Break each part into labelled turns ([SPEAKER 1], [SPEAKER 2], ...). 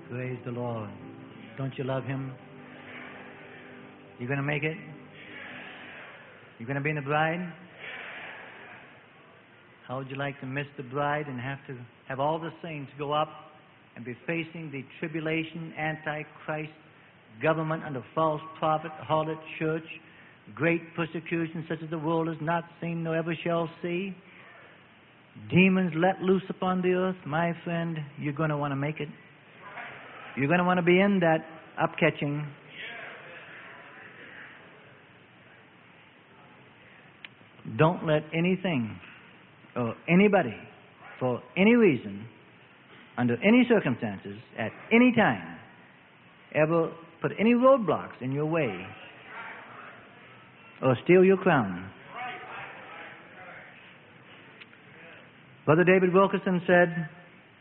[SPEAKER 1] Praise the Lord. Don't you love Him? You going to make it? You going to be in the bride? How would you like to miss the bride and have to have all the saints go up and be facing the tribulation, antichrist, government under false prophet, harlot church, great persecution such as the world has not seen nor ever shall see, demons let loose upon the earth? My friend, you're going to want to make it. You're going to want to be in that upcatching. Don't let anything or anybody, for any reason, under any circumstances, at any time, ever put any roadblocks in your way or steal your crown. Brother David Wilkerson said,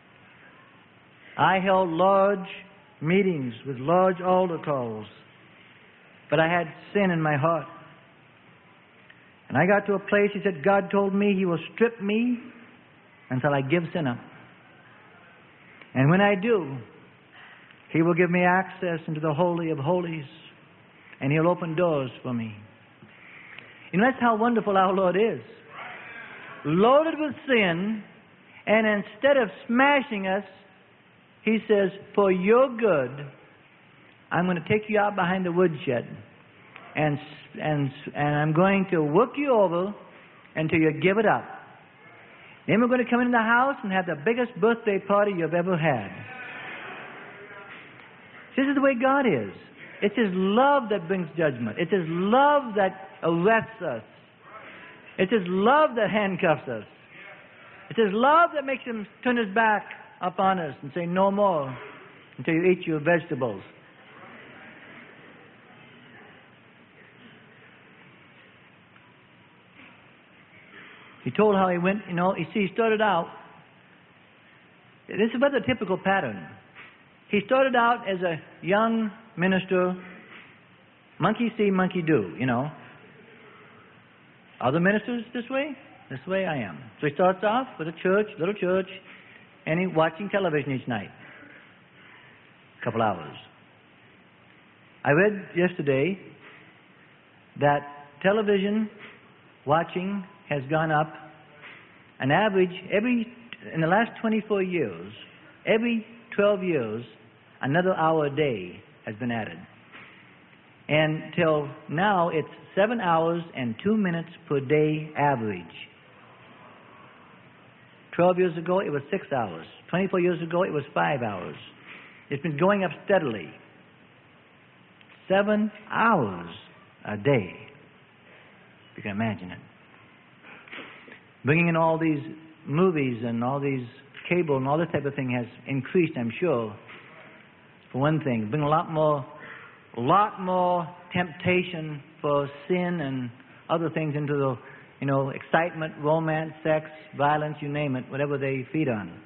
[SPEAKER 1] I held large meetings with large altar calls, but I had sin in my heart. And I got to a place, he said, God told me He will strip me until I give sin up. And when I do, He will give me access into the Holy of Holies, and He'll open doors for me. You know, that's how wonderful our Lord is. Loaded with sin, and instead of smashing us, He says, for your good, I'm going to take you out behind the woodshed, and I'm going to work you over until you give it up. Then we're going to come into the house and have the biggest birthday party you've ever had. This is the way God is. It's His love that brings judgment. It's His love that arrests us. It's His love that handcuffs us. It's His love that makes Him turn His back upon us and say, no more until you eat your vegetables. He told how he went, he started out, this is a typical pattern. He started out as a young minister, monkey see, monkey do, Other ministers this way? This way I am. So he starts off with a church, little church, and he's watching television each night. A couple hours. I read yesterday that television watching has gone up an average in the last 24 years, every 12 years, another hour a day has been added. And till now, it's 7 hours and 2 minutes per day average. 12 years ago, it was 6 hours. 24 years ago, it was 5 hours. It's been going up steadily. 7 hours a day. You can imagine it. Bringing in all these movies and all these cable and all this type of thing has increased, I'm sure, for one thing. Bring a lot more temptation for sin and other things into the, excitement, romance, sex, violence, you name it, whatever they feed on.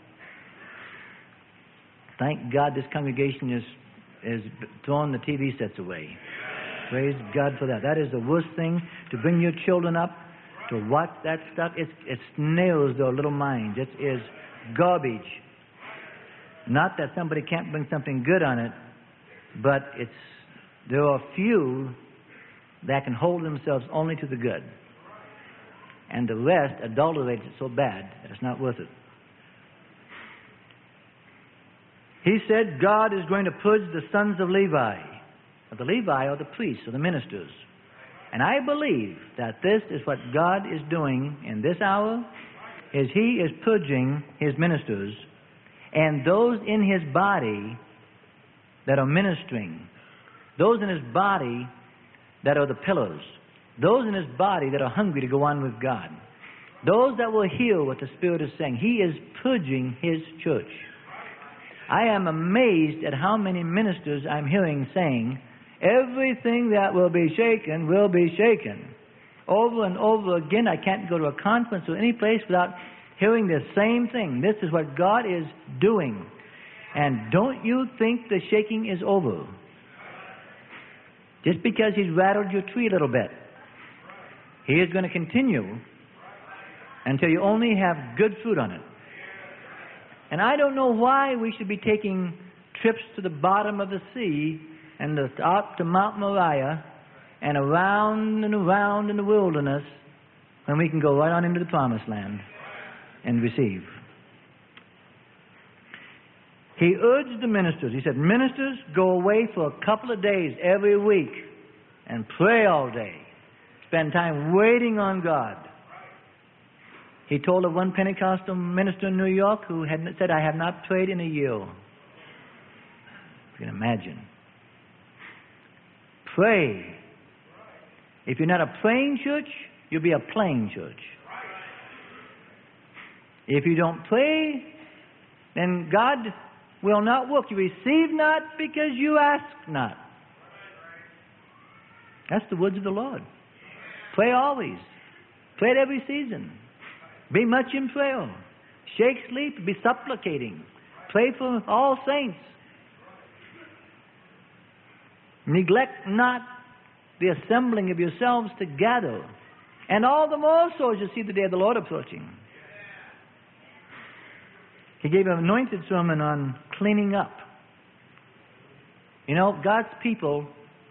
[SPEAKER 1] Thank God this congregation is throwing the TV sets away. Praise God for that. That is the worst thing, to bring your children up to watch that stuff. It snails their little minds. It is garbage. Not that somebody can't bring something good on it, but there are few that can hold themselves only to the good. And the rest adulterates it so bad that it's not worth it. He said God is going to purge the sons of Levi. The Levi are the priests or the ministers. And I believe that this is what God is doing in this hour, is He is purging His ministers and those in His body that are ministering, those in His body that are the pillars, those in His body that are hungry to go on with God, those that will hear what the Spirit is saying. He is purging His church. I am amazed at how many ministers I'm hearing saying, everything that will be shaken will be shaken. Over and over again, I can't go to a conference or any place without hearing the same thing. This is what God is doing. And don't you think the shaking is over? Just because He's rattled your tree a little bit. He is going to continue until you only have good fruit on it. And I don't know why we should be taking trips to the bottom of the sea and up to Mount Moriah and around and around in the wilderness when we can go right on into the promised land and receive. He urged the ministers. He said, ministers, go away for a couple of days every week and pray all day. Spend time waiting on God. He told of one Pentecostal minister in New York who had said, I have not prayed in a year. You can imagine. Pray. If you're not a praying church, you'll be a playing church. If you don't pray, then God will not work. You receive not because you ask not. That's the words of the Lord. Pray always. Pray at every season. Be much in prayer. Shake sleep. Be supplicating. Pray for all saints. Neglect not the assembling of yourselves together. And all the more so as you see the day of the Lord approaching. He gave an anointed sermon on cleaning up. You know, God's people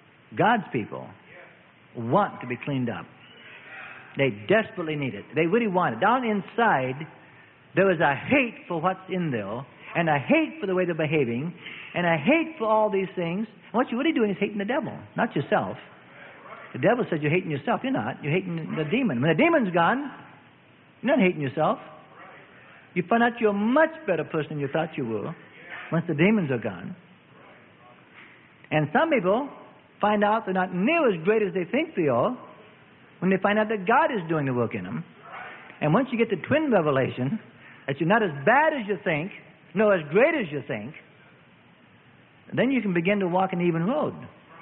[SPEAKER 1] want to be cleaned up. They desperately need it. They really want it. Down inside, there is a hate for what's in there, and a hate for the way they're behaving, and a hate for all these things. And what you're really doing is hating the devil, not yourself. The devil says you're hating yourself. You're not. You're hating the demon. When the demon's gone, you're not hating yourself. You find out you're a much better person than you thought you were once the demons are gone. And some people find out they're not near as great as they think they are when they find out that God is doing the work in them. And once you get the twin revelation, that you're not as bad as you think, nor as great as you think, then you can begin to walk an even road.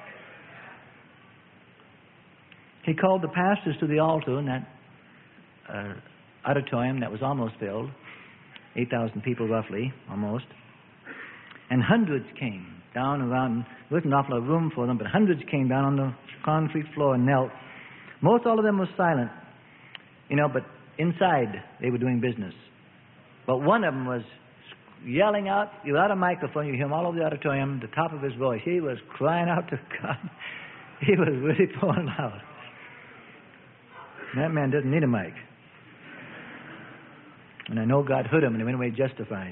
[SPEAKER 1] He called the pastors to the altar in that auditorium that was almost filled, 8,000 people roughly, almost. And hundreds came down around. There wasn't an awful lot of room for them, but hundreds came down on the concrete floor and knelt. Most all of them were silent, but inside they were doing business. But one of them was yelling out, without a microphone, you hear him all over the auditorium, the top of his voice. He was crying out to God. He was really pouring out. That man doesn't need a mic. And I know God heard him and he went away justified.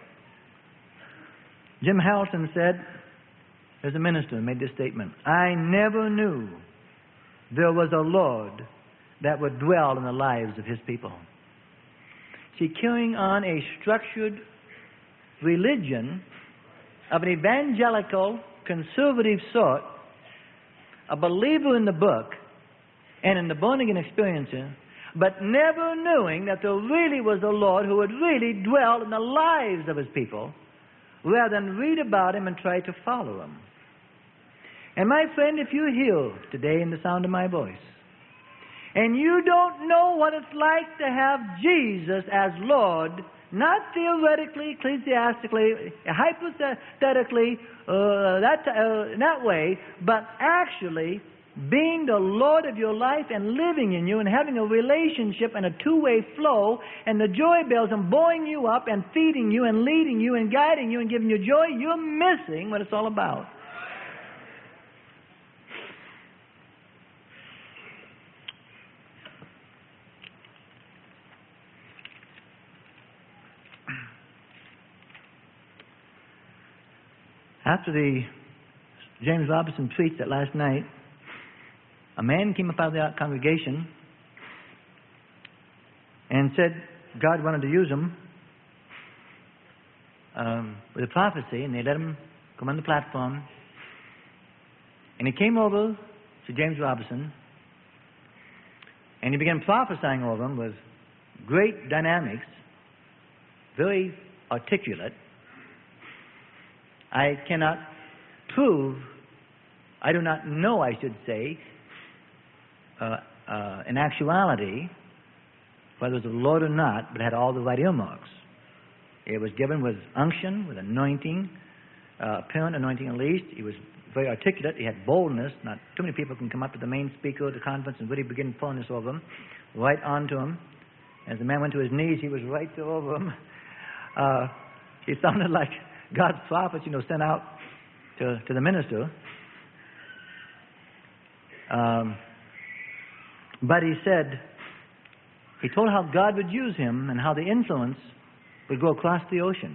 [SPEAKER 1] Jim Harrelson said, there's a minister who made this statement, I never knew there was a Lord that would dwell in the lives of his people. See, carrying on a structured religion of an evangelical, conservative sort, a believer in the book and in the born-again experiencer, but never knowing that there really was a Lord who would really dwell in the lives of his people, rather than read about him and try to follow him. And my friend, if you're here today in the sound of my voice, and you don't know what it's like to have Jesus as Lord, not theoretically, ecclesiastically, hypothetically, that way, but actually being the Lord of your life and living in you and having a relationship and a two-way flow and the joy bells and buoying you up and feeding you and leading you and guiding you and giving you joy, you're missing what it's all about. After James Robison preached that last night, a man came up out of the congregation and said God wanted to use him with a prophecy, and they let him come on the platform. And he came over to James Robison, and he began prophesying over him with great dynamics, very articulate. I cannot prove, I do not know, I should say, in actuality, whether it was the Lord or not, but it had all the right earmarks. It was given with unction, with anointing, apparent anointing at least. He was very articulate. He had boldness. Not too many people can come up to the main speaker of the conference and really begin pouring this over him, right onto him. As the man went to his knees, he was right there over him. He sounded like God's prophets, sent out to the minister. But he said, he told how God would use him and how the influence would go across the ocean.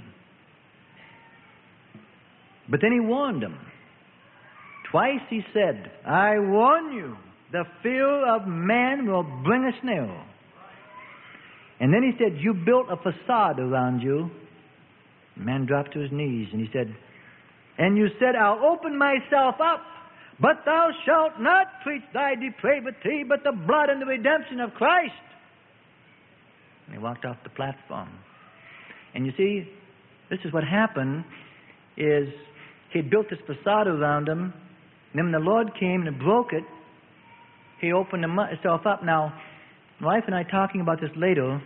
[SPEAKER 1] But then he warned them. Twice he said, I warn you, the fear of man will bring a snare. And then he said, you built a facade around you. The man dropped to his knees and he said, and you said, I'll open myself up, but thou shalt not preach thy depravity, but the blood and the redemption of Christ. And he walked off the platform. And you see, this is what happened, is he built this facade around him, and then when the Lord came and broke it, he opened himself up. Now, my wife and I, talking about this later,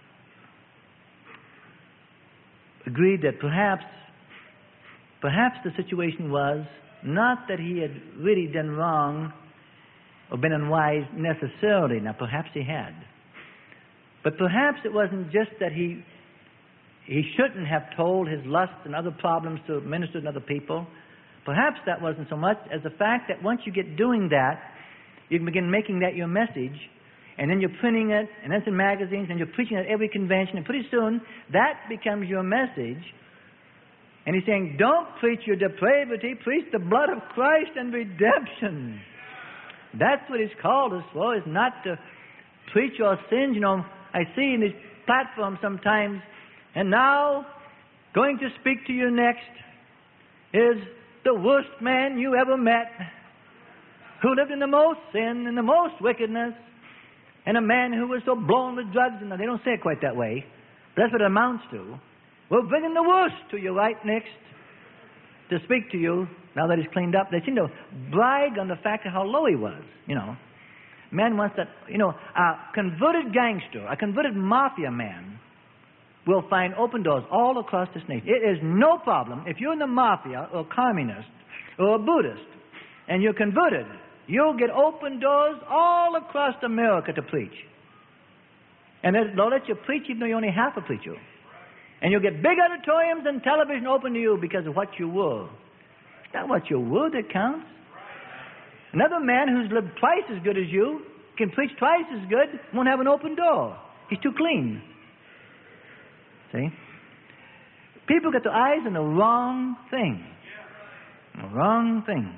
[SPEAKER 1] agreed that perhaps the situation was not that he had really done wrong or been unwise necessarily. Now, perhaps he had. But perhaps it wasn't just that he shouldn't have told his lust and other problems to ministers and other people. Perhaps that wasn't so much as the fact that once you get doing that, you can begin making that your message, and then you're printing it, and it's in magazines, and you're preaching at every convention, and pretty soon that becomes your message. And he's saying, don't preach your depravity, preach the blood of Christ and redemption. That's what he's called us for, is not to preach your sins. I see in these platforms sometimes, and now, going to speak to you next is the worst man you ever met, who lived in the most sin and the most wickedness, and a man who was so blown with drugs. And they don't say it quite that way, but that's what it amounts to. We're bringing the worst to you right next to speak to you now that he's cleaned up. They seem to brag on the fact of how low he was, Man wants that, a converted gangster, a converted mafia man will find open doors all across this nation. It is no problem. If you're in the mafia or communist or a Buddhist and you're converted, you'll get open doors all across America to preach. And they'll let you preach even though you're only half a preacher. And you'll get big auditoriums and television open to you because of what you were. It's not what you were that counts. Another man who's lived twice as good as you, can preach twice as good, won't have an open door. He's too clean. See? People get their eyes on the wrong thing. The wrong thing.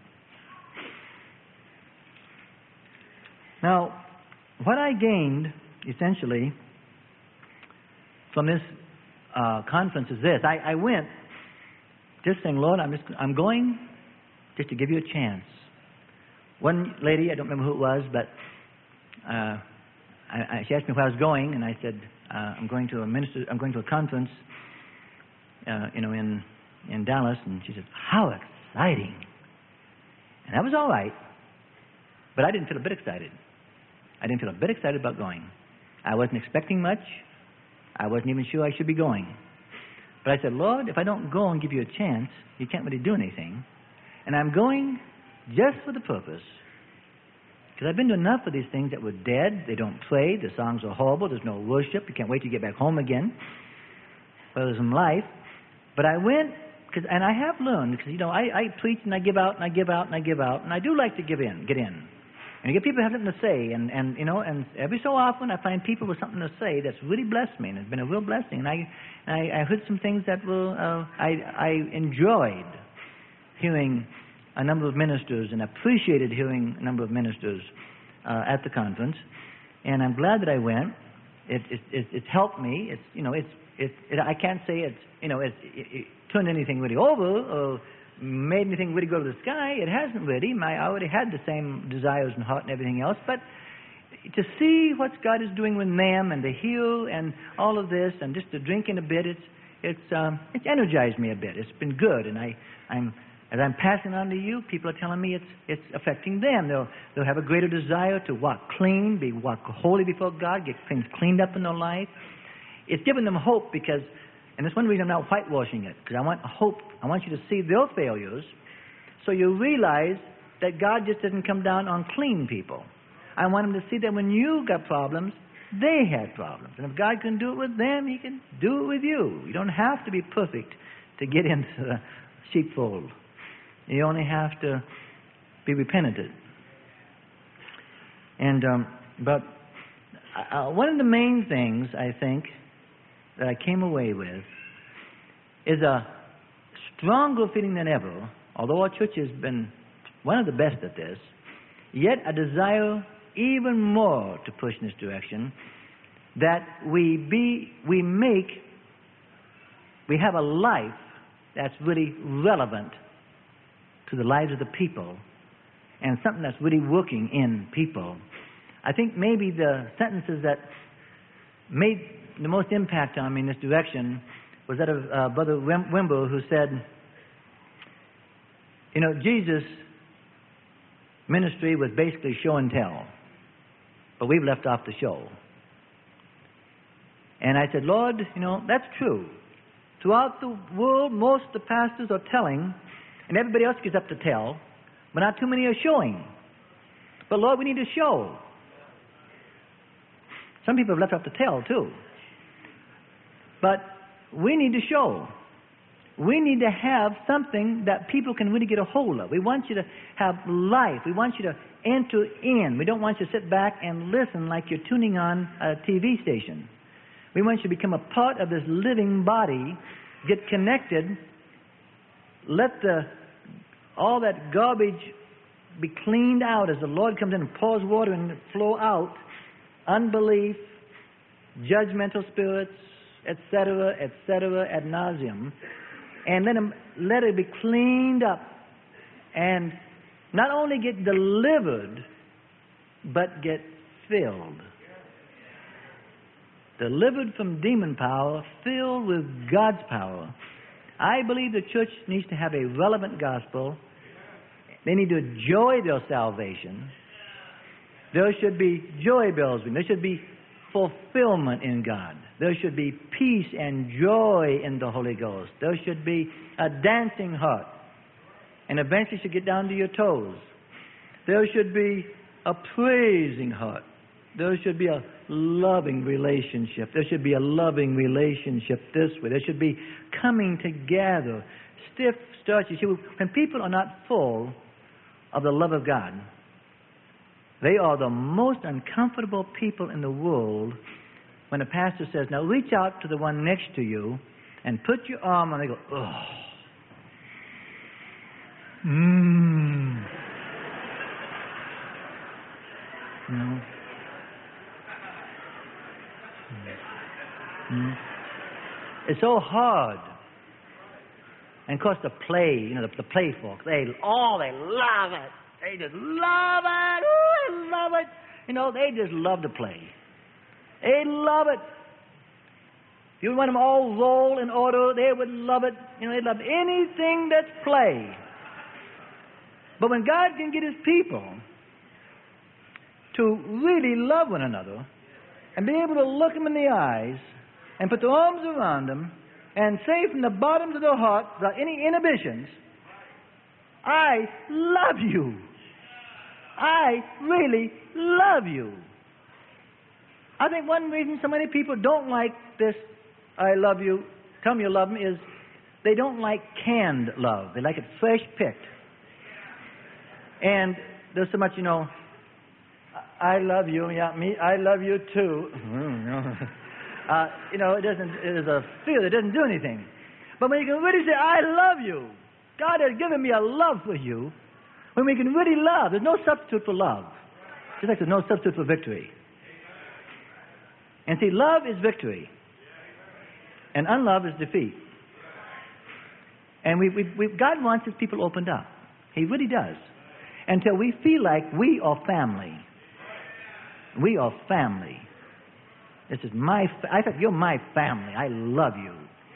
[SPEAKER 1] Now, what I gained, essentially, from this conference is this. I went just saying, Lord, I'm going just to give you a chance. One lady, I don't remember who it was, but she asked me where I was going, and I said, I'm going to a conference, in Dallas. And she said, how exciting! And that was all right, but I didn't feel a bit excited. I didn't feel a bit excited about going. I wasn't expecting much. I wasn't even sure I should be going. But I said, Lord, if I don't go and give you a chance, you can't really do anything. And I'm going just for the purpose. Because I've been to enough of these things that were dead. They don't play. The songs are horrible. There's no worship. You can't wait to get back home again. Well, there's some life. But I went, and I have learned, because, I preach and I give out and I give out and I give out. And I do like to get in. And you get people who have something to say. And every so often I find people with something to say that's really blessed me. And it's been a real blessing. And I heard some things that were, I enjoyed hearing a number of ministers, and appreciated hearing a number of ministers at the conference. And I'm glad that I went. It's helped me. I can't say it turned anything really over or made anything really go to the sky. It hasn't really. I already had the same desires and heart and everything else. But to see what God is doing with them and to heal and all of this and just to drink in a bit, it's energized me a bit. It's been good, and as I'm passing on to you, people are telling me it's affecting them. They'll have a greater desire to walk clean, walk holy before God, get things cleaned up in their life. It's given them hope because, and that's one reason I'm not whitewashing it, because I want hope. I want you to see their failures so you realize that God just doesn't come down on clean people. I want them to see that when you got problems, they had problems. And if God can do it with them, He can do it with you. You don't have to be perfect to get into the sheepfold. You only have to be repentant. And but one of the main things I think that I came away with is a stronger feeling than ever. Although our church has been one of the best at this, yet a desire even more to push in this direction, that we have a life that's really relevant to the lives of the people and something that's really working in people. I think maybe the sentences that made the most impact on me in this direction was that of Brother Wimber, who said, you know, Jesus' ministry was basically show and tell, but we've left off the show. And I said, Lord, you know, that's true. Throughout the world, most of the pastors are telling, and everybody else gets up to tell, but not too many are showing. But Lord, we need to show. Some people have left off to tell, too. But we need to show. We need to have something that people can really get a hold of. We want you to have life. We want you to enter in. We don't want you to sit back and listen like you're tuning on a TV station. We want you to become a part of this living body, get connected, let all that garbage be cleaned out as the Lord comes in and pours water and flow out. Unbelief, judgmental spirits, etc., ad nauseum. And let it be cleaned up and not only get delivered, but get filled. Delivered from demon power, filled with God's power. I believe the church needs to have a relevant gospel. They need to enjoy their salvation. There should be joy bells ringing. There should be fulfillment in God. There should be peace and joy in the Holy Ghost. There should be a dancing heart. And eventually should get down to your toes. There should be a praising heart. There should be a loving relationship. There should be a loving relationship this way. There should be coming together. Stiff, starchy. See, when people are not full of the love of God, they are the most uncomfortable people in the world when a pastor says, now reach out to the one next to you and put your arm on it. They go, oh. No. It's so hard. And of course the play, you know, the play folks, they love it. They just love it. Ooh, they love it. You know, they just love to play. They love it. If you want them all roll in order, they would love it. You know, they love anything that's play. But when God can get His people to really love one another and be able to look them in the eyes and put their arms around them and say from the bottoms of their heart, without any inhibitions, I love you. I really love you. I think one reason so many people don't like this, I love you, tell me you love me, is they don't like canned love. They like it fresh picked. And there's so much, you know, I love you, yeah, me, I love you too. You know, it is a feel, it doesn't do anything. But when you can really say, I love you, God has given me a love for you, when we can really love, there's no substitute for love. Just like there's no substitute for victory. And see, love is victory. And unlove is defeat. And God wants His people opened up. He really does. Until we feel like we are family. We are family. This is I think you're my family. I love you.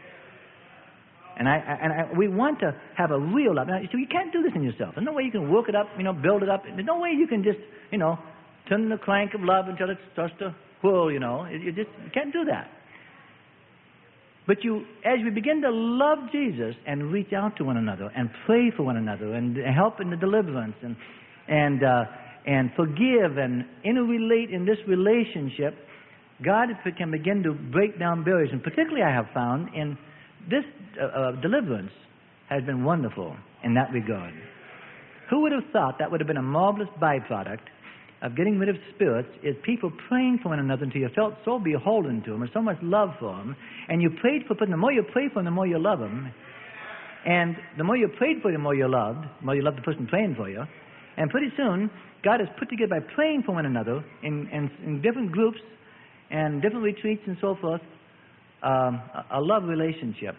[SPEAKER 1] And we want to have a real love. Now, so you can't do this in yourself. There's no way you can work it up, you know, build it up. There's no way you can just, you know, turn the crank of love until it starts to whirl, you know. You can't do that. But as we begin to love Jesus and reach out to one another and pray for one another and help in the deliverance and forgive and interrelate in this relationship, God can begin to break down barriers. And particularly I have found in this deliverance has been wonderful in that regard. Who would have thought that would have been a marvelous byproduct of getting rid of spirits, is people praying for one another until you felt so beholden to them, or so much love for them, and you prayed for them. The more you pray for them, the more you love them. And the more you prayed for them, the more you loved the person praying for you. And pretty soon, God has put together, by praying for one another in different groups and different retreats and so forth, a love relationship.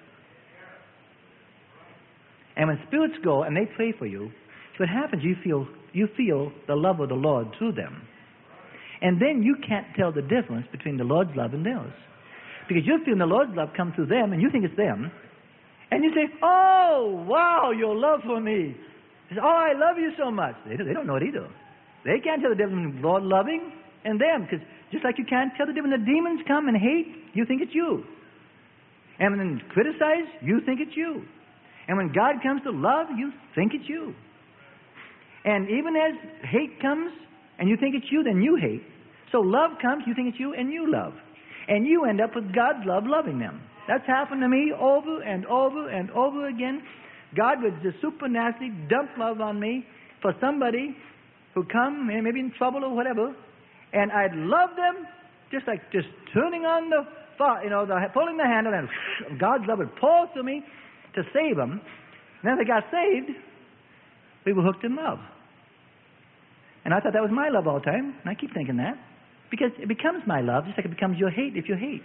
[SPEAKER 1] And when spirits go and they pray for you, what happens, you feel the love of the Lord through them. And then you can't tell the difference between the Lord's love and theirs. Because you're feeling the Lord's love come through them, and you think it's them. And you say, oh, wow, your love for me. They say, oh, I love you so much. They don't know it either. They can't tell the difference between the Lord loving and them. Because just like you can't tell the difference when the demons come and hate, you think it's you. And when they criticize, you think it's you. And when God comes to love, you think it's you. And even as hate comes, and you think it's you, then you hate. So love comes, you think it's you, and you love. And you end up with God's love loving them. That's happened to me over and over and over again. God would just supernaturally dump love on me for somebody who come, maybe in trouble or whatever, and I'd love them just like just turning on the pulling the handle, and God's love would pour through me to save them. And then they got saved, we were hooked in love. And I thought that was my love all the time, and I keep thinking that. Because it becomes my love, just like it becomes your hate if you hate.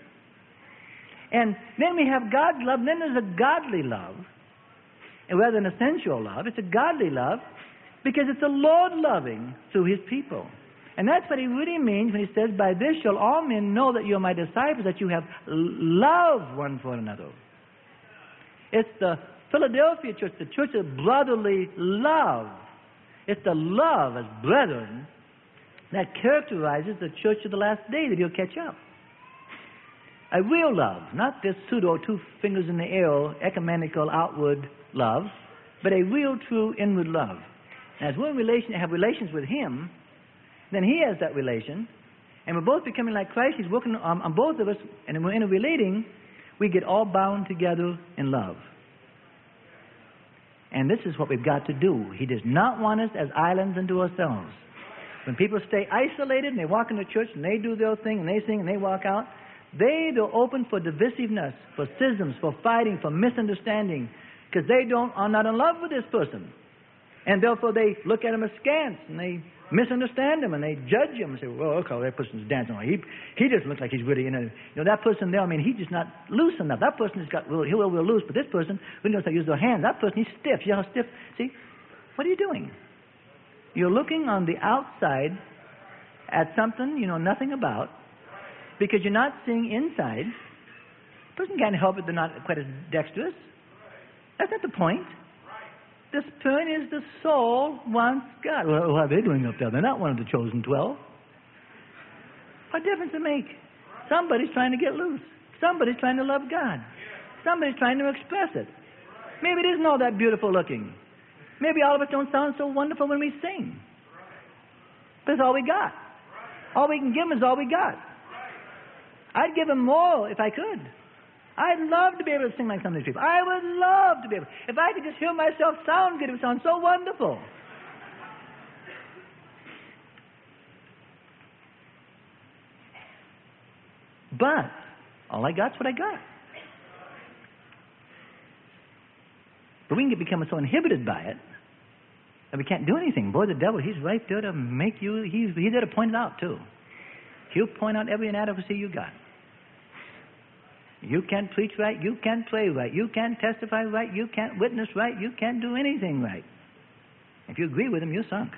[SPEAKER 1] And then we have God's love, and then there's a godly love. And rather than a sensual love, it's a godly love, because it's the Lord loving through His people. And that's what He really means when He says, by this shall all men know that you are my disciples, that you have love one for another. It's the Philadelphia church, the church of brotherly love. It's the love as brethren that characterizes the church of the last day, that you'll catch up. A real love, not this pseudo two fingers in the air, ecumenical outward love, but a real, true inward love. And as we're have relations with Him, then He has that relation, and we're both becoming like Christ. He's working on both of us, and when we're interrelating, we get all bound together in love. And this is what we've got to do. He does not want us as islands unto ourselves. When people stay isolated and they walk into church and they do their thing and they sing and they walk out, they're open for divisiveness, for schisms, for fighting, for misunderstanding, because they are not in love with this person. And therefore they look at him askance and they misunderstand him and they judge him and say, well, okay, that person's dancing. He doesn't look like he's really, that person there, he's just not loose enough. That person has got real loose, but this person, we knows how to use their hands. That person, he's stiff. You know how stiff? See, what are you doing? You're looking on the outside at something you know nothing about because you're not seeing inside. The person can't help it, they're not quite as dexterous. That's not the point. This point is the soul wants God. Well, what are they doing up there? They're not one of the chosen 12. What difference does it make? Somebody's trying to get loose. Somebody's trying to love God. Somebody's trying to express it. Maybe it isn't all that beautiful looking. Maybe all of us don't sound so wonderful when we sing. But it's all we got. All we can give them is all we got. I'd give them more if I could. I'd love to be able to sing like some of these people. I would love to be able. If I could just hear myself sound good, it would sound so wonderful. But all I got's what I got. But we can become so inhibited by it that we can't do anything. Boy, the devil, he's right there to make you, he's there to point it out too. He'll point out every inadequacy you got. You can't preach right, you can't pray right, you can't testify right, you can't witness right, you can't do anything right. If you agree with him, you're sunk.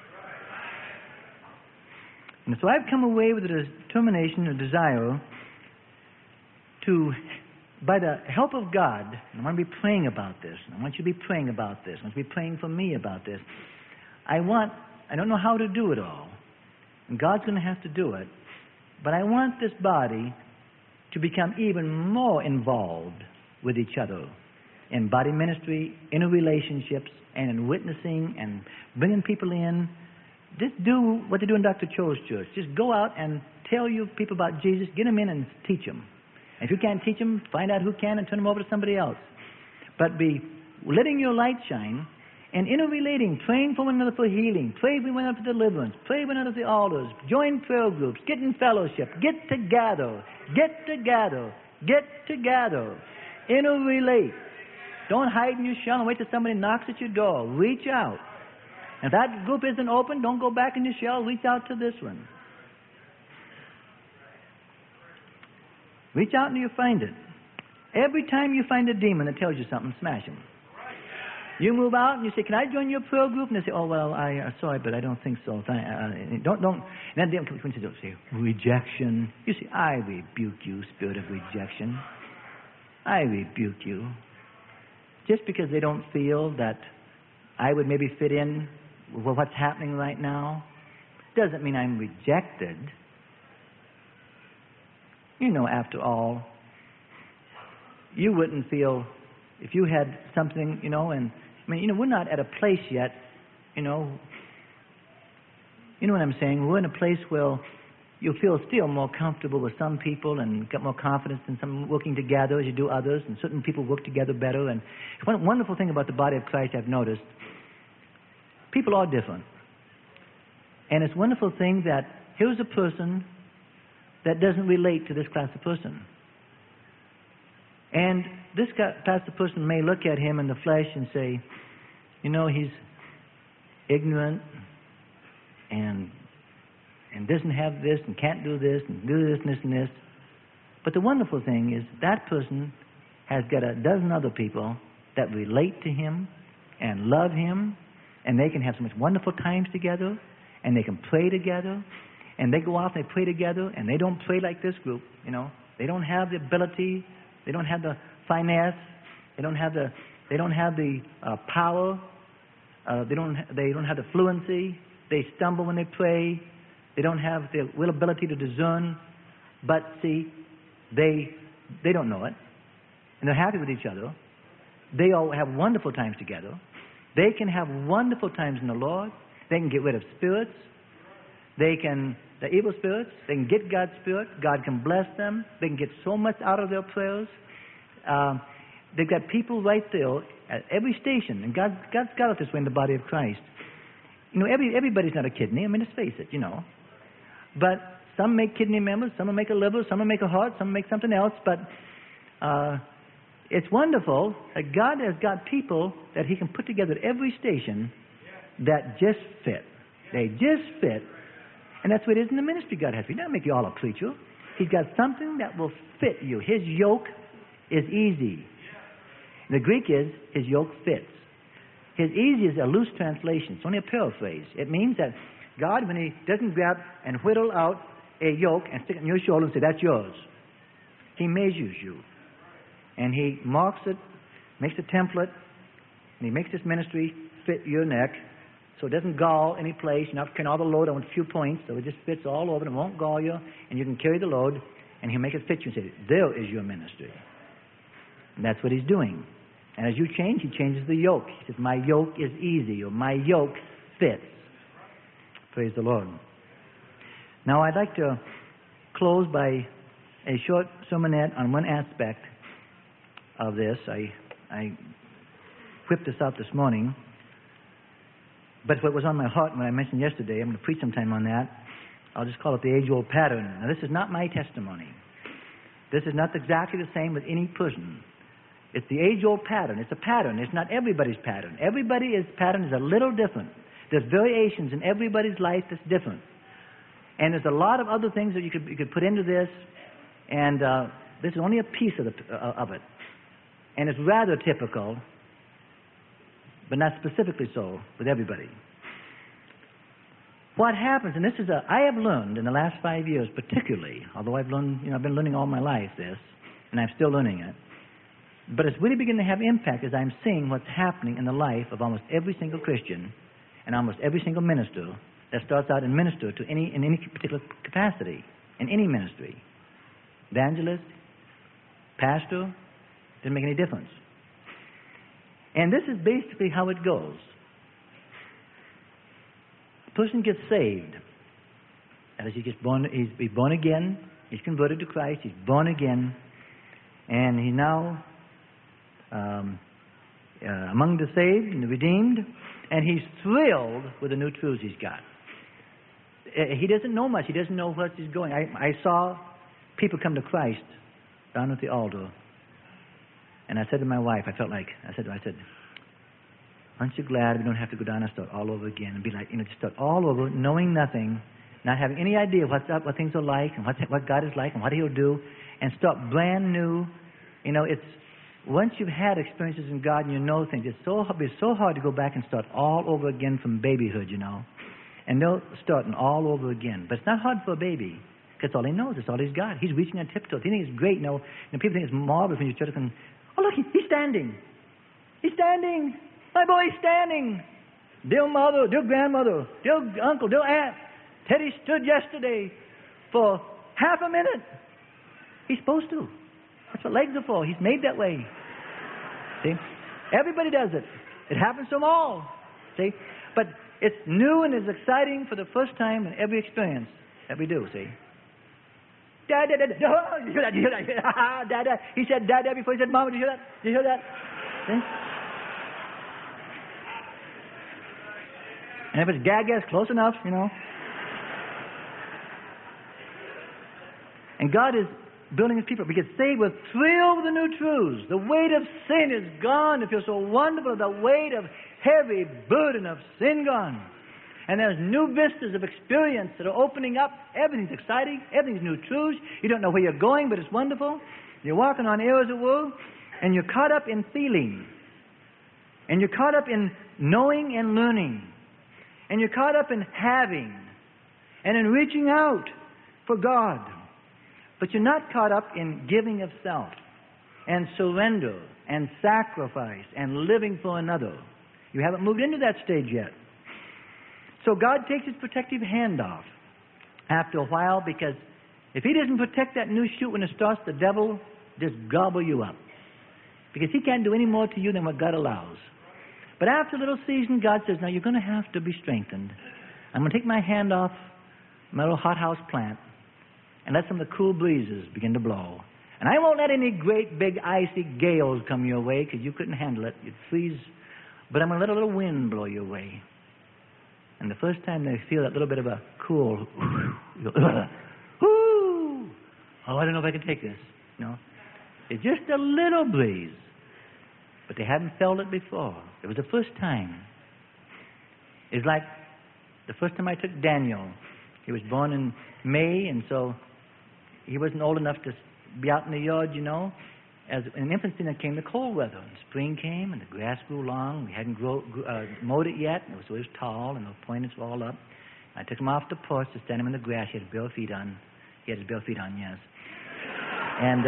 [SPEAKER 1] And so I've come away with a determination, a desire to, by the help of God, and I want to be praying about this, and I want you to be praying about this, I want you to be praying for me about this. I don't know how to do it all, and God's going to have to do it, but I want this body to become even more involved with each other in body ministry, in relationships, and in witnessing and bringing people in. Just do what they do in Dr. Cho's church. Just go out and tell you people about Jesus. Get them in and teach them. If you can't teach them, find out who can and turn them over to somebody else. But be letting your light shine and interrelating, praying for one another for healing, pray for one another for deliverance, pray for one another for the altars, join prayer groups, get in fellowship, get together, interrelate. Don't hide in your shell and wait till somebody knocks at your door. Reach out. If that group isn't open, don't go back in your shell. Reach out to this one. Reach out until you find it. Every time you find a demon that tells you something, smash him. You move out and you say, "Can I join your prayer group?" And they say, "Oh, well, sorry, but I don't think so." Don't. And then they say, "Rejection." You say, "I rebuke you, spirit of rejection. I rebuke you." Just because they don't feel that I would maybe fit in with what's happening right now, doesn't mean I'm rejected. You know, after all, you wouldn't feel if you had something, and we're not at a place yet, you know what I'm saying? We're in a place where you feel still more comfortable with some people and get more confidence in some working together as you do others, and certain people work together better. And one wonderful thing about the body of Christ I've noticed, people are different. And it's a wonderful thing that here's a person that doesn't relate to this class of person. And this class of person may look at him in the flesh and say, he's ignorant and doesn't have this and can't do this and do this and this and this. But the wonderful thing is that person has got a dozen other people that relate to him and love him, and they can have so much wonderful times together, and they can pray together, and they go off and they pray together, and they don't pray like this group, They don't have the ability, they don't have the finesse, they don't have the power, they don't have the fluency. They stumble when they pray. They don't have the will ability to discern. But see, they don't know it, and they're happy with each other. They all have wonderful times together. They can have wonderful times in the Lord. They can get rid of spirits. The evil spirits. They can get God's Spirit. God can bless them. They can get so much out of their prayers. They've got people right there at every station, and God's got it this way in the body of Christ. Everybody's not a kidney. Let's face it, But some make kidney members, some will make a liver, some will make a heart, some will make something else. But it's wonderful that God has got people that He can put together at every station that just fit. They just fit. And that's what it is in the ministry God has. He doesn't make you all a preacher. He's got something that will fit you. His yoke is easy. The Greek is, His yoke fits. His easy is a loose translation. It's only a paraphrase. It means that God, when He doesn't grab and whittle out a yoke and stick it on your shoulder and say, "That's yours," He measures you. And He marks it, makes a template, and He makes this ministry fit your neck so it doesn't gall any place. You're not carrying all the load on a few points, so it just fits all over and it won't gall you, and you can carry the load, and He'll make it fit you and say, "There is your ministry." And that's what He's doing. And as you change, He changes the yoke. He says, "My yoke is easy," or "My yoke fits." Praise the Lord. Now I'd like to close by a short sermonette on one aspect of this. I whipped this out this morning. But what was on my heart when I mentioned yesterday, I'm going to preach sometime on that. I'll just call it the age-old pattern. Now this is not my testimony. This is not exactly the same with any person. It's the age-old pattern. It's a pattern. It's not everybody's pattern. Everybody's pattern is a little different. There's variations in everybody's life that's different. And there's a lot of other things that you could put into this, and this is only a piece of it. And it's rather typical, but not specifically so with everybody. What happens, and this is I have learned in the last 5 years particularly, although I've learned, I've been learning all my life this, and I'm still learning it. But it's really beginning to have impact as I'm seeing what's happening in the life of almost every single Christian and almost every single minister that starts out and minister to in any particular capacity, in any ministry. Evangelist, pastor, doesn't make any difference. And this is basically how it goes. A person gets saved. As he gets born, he's born again, he's converted to Christ, he's born again, And he's now among the saved and the redeemed, and he's thrilled with the new truths he's got. He doesn't know much. He doesn't know where he's going. I saw people come to Christ down at the altar, and I said to my wife, I said, aren't you glad we don't have to go down and start all over again and be like, just start all over, knowing nothing, not having any idea what's up, what things are like, and what God is like, and what He'll do, and start brand new. It's once you've had experiences in God and you know things, it's so hard to go back and start all over again from babyhood, And they're starting all over again. But it's not hard for a baby, because all he knows, it's all he's got. He's reaching on tiptoes. He thinks it's great. And people think it's marvelous when you try to think, oh, look, he's standing. He's standing. My boy's standing. Dear mother, dear grandmother, dear uncle, dear aunt, Teddy stood yesterday for half a minute. He's supposed to. That's what legs are for. He's made that way. See? Everybody does it. It happens to them all. See? But it's new and it's exciting for the first time in every experience that we do, see? Dad, did you hear that? Did you hear that? Dad. He said Dad before he said Mama. Did you hear that? Did you hear that? See? And if it's Gag, close enough, And God is building His people. We get saved, we're thrilled with the new truths. The weight of sin is gone. It feels so wonderful. The weight of heavy burden of sin gone. And there's new vistas of experience that are opening up. Everything's exciting. Everything's new truths. You don't know where you're going, but it's wonderful. You're walking on air, as it were, and you're caught up in feeling. And you're caught up in knowing and learning. And you're caught up in having. And in reaching out for God. But you're not caught up in giving of self and surrender and sacrifice and living for another. You haven't moved into that stage yet. So God takes His protective hand off after a while, because if He doesn't protect that new shoot when it starts, the devil just gobble you up. Because he can't do any more to you than what God allows. But after a little season, God says, now you're going to have to be strengthened. I'm going to take my hand off my little hothouse plant and let some of the cool breezes begin to blow. And I won't let any great big icy gales come your way, because you couldn't handle it. You'd freeze. But I'm going to let a little wind blow your way. And the first time they feel that little bit of a cool, you go, whoo! Oh, I don't know if I can take this. It's just a little breeze. But they hadn't felt it before. It was the first time. It's like the first time I took Daniel. He was born in May, and so he wasn't old enough to be out in the yard, As in infancy, then came the cold weather. And spring came, and the grass grew long. We hadn't mowed it yet, and it was tall, and the pointers were all up. I took him off the porch to stand him in the grass. He had his bare feet on. He had his bare feet on, yes. And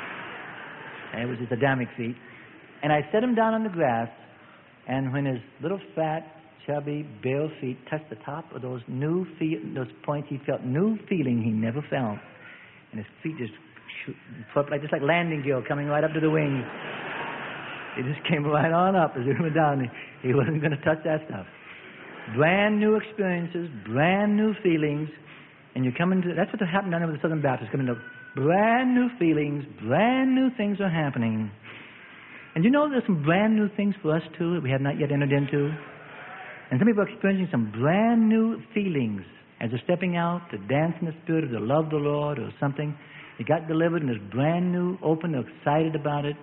[SPEAKER 1] it was his Adamic feet. And I set him down on the grass, and when his little fat, chubby, bare feet touched the top of those those points, he felt new feeling he never felt. And his feet just felt like landing gear coming right up to the wings. It just came right on up as he went down. He wasn't going to touch that stuff. Brand new experiences, brand new feelings, and you're coming to, that's what happened down there with the Southern Baptists, coming to brand new feelings, brand new things are happening. And there's some brand new things for us too that we have not yet entered into. And some people are experiencing some brand new feelings as they're stepping out to dance in the Spirit or to love the Lord or something. They got delivered and it's brand new, open, they're excited about it.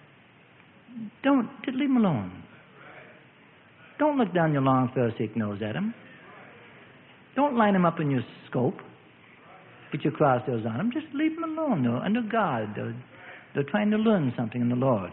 [SPEAKER 1] Just leave them alone. Don't look down your long Pharisaic nose at them. Don't line them up in your scope. Put your crosshairs on them. Just leave them alone. They're under God. They're trying to learn something in the Lord.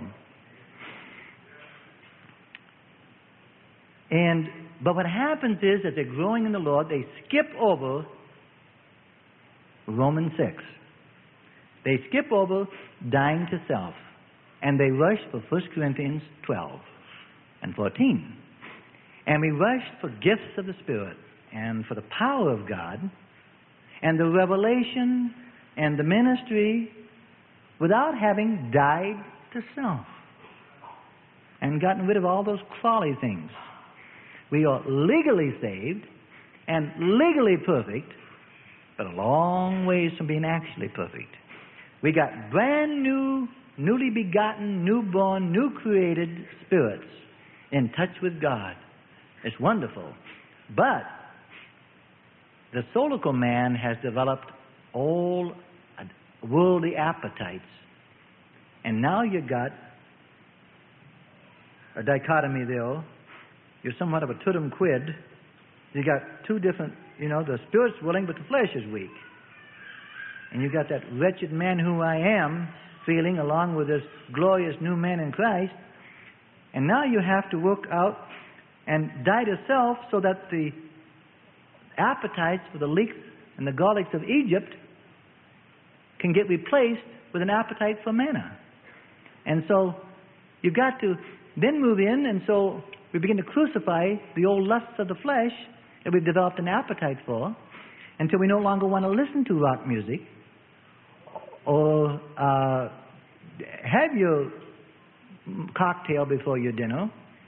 [SPEAKER 1] But what happens is that they're growing in the Lord, they skip over Romans 6. They skip over dying to self. And they rush for 1 Corinthians 12 and 14. And we rush for gifts of the Spirit and for the power of God and the revelation and the ministry without having died to self and gotten rid of all those crawly things. We are legally saved and legally perfect, but a long ways from being actually perfect. We got brand new newly begotten, newborn, new created spirits in touch with God. It's wonderful. But the soulical man has developed all worldly appetites. And now you got a dichotomy there. You're somewhat of a tutum quid. You got two different, the spirit's willing, but the flesh is weak. And you got that wretched man who I am feeling along with this glorious new man in Christ. And now you have to work out and die to self so that the appetites for the leeks and the garlics of Egypt can get replaced with an appetite for manna. And so you've got to then move in, and so we begin to crucify the old lusts of the flesh that we've developed an appetite for until we no longer want to listen to rock music or have your cocktail before your dinner,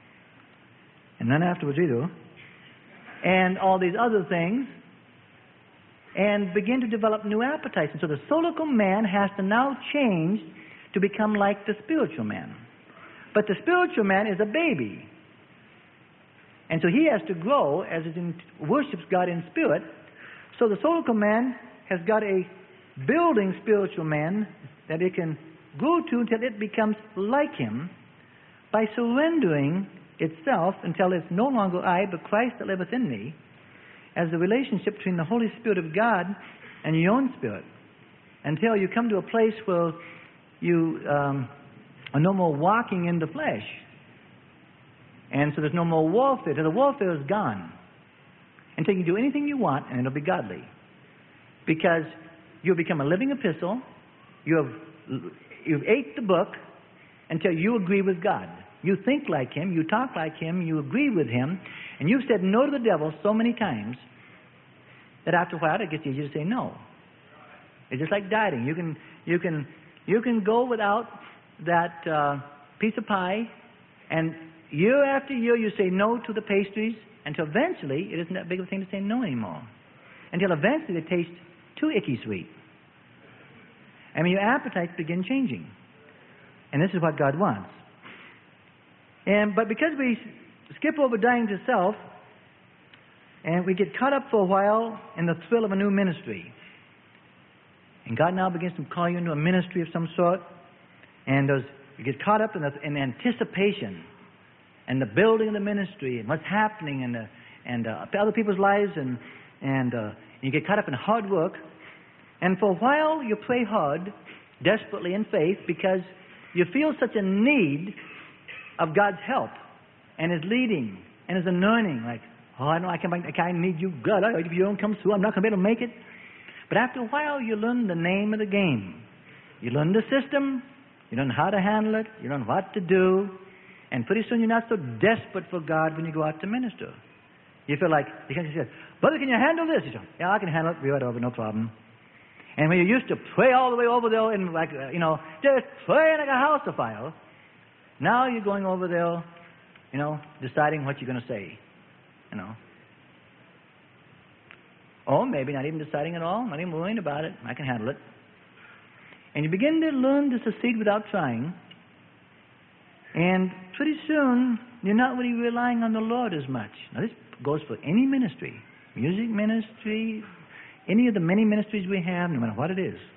[SPEAKER 1] and none afterwards either, and all these other things, and begin to develop new appetites. And so the soulical man has to now change to become like the spiritual man. But the spiritual man is a baby. And so he has to grow as he worships God in spirit. So the soulical man has got a building spiritual man that it can grow to until it becomes like him by surrendering itself until it's no longer I, but Christ that liveth in me, as the relationship between the Holy Spirit of God and your own spirit, until you come to a place where you are no more walking in the flesh. And so there's no more warfare. The warfare is gone. Until you can do anything you want, and it'll be godly. Because you'll become a living epistle. You've ate the book until you agree with God. You think like Him, you talk like Him, you agree with Him, and you've said no to the devil so many times that after a while it gets easier to say no. It's just like dieting. You can go without that piece of pie, and year after year you say no to the pastries until eventually it isn't that big of a thing to say no anymore. Until eventually they taste too icky sweet. I mean, your appetites begin changing. And this is what God wants. But because we skip over dying to self, and we get caught up for a while in the thrill of a new ministry, and God now begins to call you into a ministry of some sort, and you get caught up in anticipation and the building of the ministry and what's happening and other people's lives, and you get caught up in hard work, and for a while you pray hard, desperately in faith, because you feel such a need of God's help and His leading and His anointing. Like, I need you, God. If you don't come through, I'm not going to be able to make it. But after a while, you learn the name of the game. You learn the system. You learn how to handle it. You learn what to do. And pretty soon, you're not so desperate for God when you go out to minister. You feel like, you can say, Brother, can you handle this? You say, yeah, I can handle it. Be right over, no problem. And when you used to pray all the way over there and just praying like a house afire, now you're going over there, deciding what you're going to say, Or maybe not even deciding at all, not even worrying about it. I can handle it. And you begin to learn to succeed without trying. And pretty soon, you're not really relying on the Lord as much. Now, this goes for any ministry, music ministry, any of the many ministries we have, no matter what it is.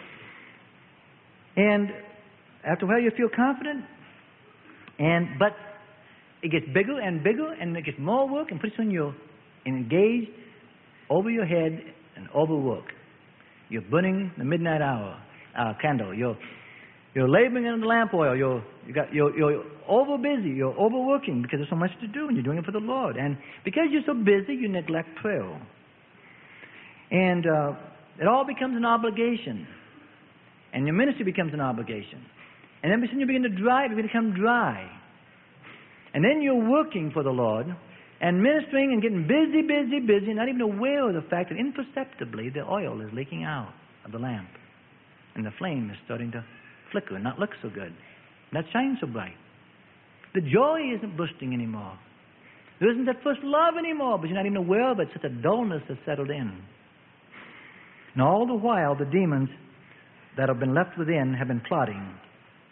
[SPEAKER 1] And after a while, you feel confident, but it gets bigger and bigger, and it gets more work, and pretty soon you're engaged over your head and overwork. You're burning the midnight hour candle. You're laboring in the lamp oil. You're over busy. You're overworking because there's so much to do, and you're doing it for the Lord. And because you're so busy, you neglect prayer. And it all becomes an obligation. And your ministry becomes an obligation. And then you begin to become dry. And then you're working for the Lord and ministering and getting busy, not even aware of the fact that imperceptibly the oil is leaking out of the lamp. And the flame is starting to flicker and not look so good, not shine so bright. The joy isn't bursting anymore. There isn't that first love anymore, but you're not even aware of it. Such a dullness has settled in. And all the while, the demons that have been left within have been plotting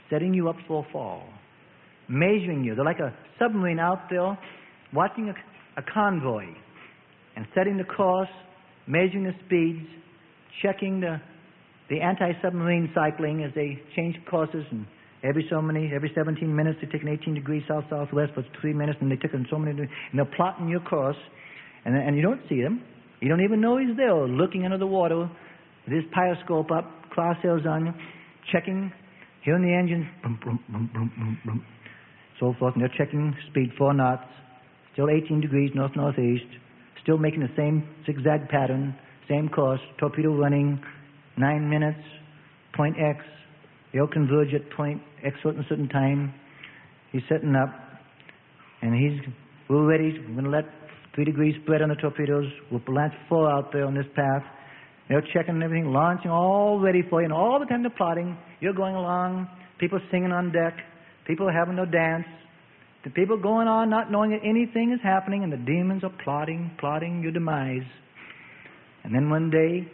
[SPEAKER 1] setting you up for a fall, measuring you. They're like a submarine out there watching a convoy and setting the course, measuring the speeds, checking the anti-submarine cycling as they change courses, and every 17 minutes they take an 18 degrees south-southwest for 3 minutes, and they take in so many, and they're plotting your course, and you don't see them. You don't even know he's there, looking under the water with his periscope up, crosshairs on you, checking, hearing the engine, boom, boom, boom, boom, boom, boom, so forth, and they're checking speed 4 knots, still 18 degrees north-northeast, still making the same zigzag pattern, same course, torpedo running, 9 minutes, point X. They'll converge at point X at a certain time. He's setting up, and we're ready. We're going to let 3 degrees spread on the torpedoes. We'll launch 4 out there on this path. They're checking everything, launching, all ready for you. And all the time they're plotting. You're going along, people singing on deck, people having their dance, the people going on not knowing that anything is happening, and the demons are plotting your demise. And then one day,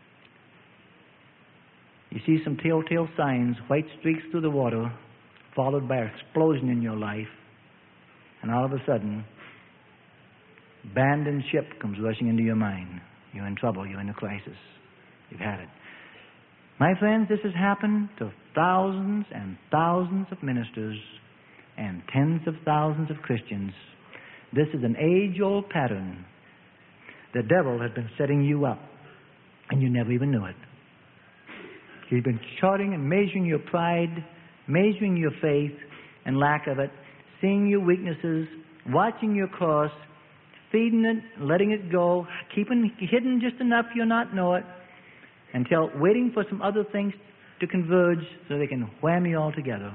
[SPEAKER 1] you see some telltale signs, white streaks through the water, followed by an explosion in your life. And all of a sudden, abandoned ship comes rushing into your mind. You're in trouble. You're in a crisis. You've had it. My friends, this has happened to thousands and thousands of ministers and tens of thousands of Christians. This is an age-old pattern. The devil has been setting you up, and you never even knew it. He's been charting and measuring your pride, measuring your faith and lack of it, seeing your weaknesses, watching your course, feeding it, letting it go, keeping hidden just enough you'll not know it, until waiting for some other things to converge so they can wham you all together.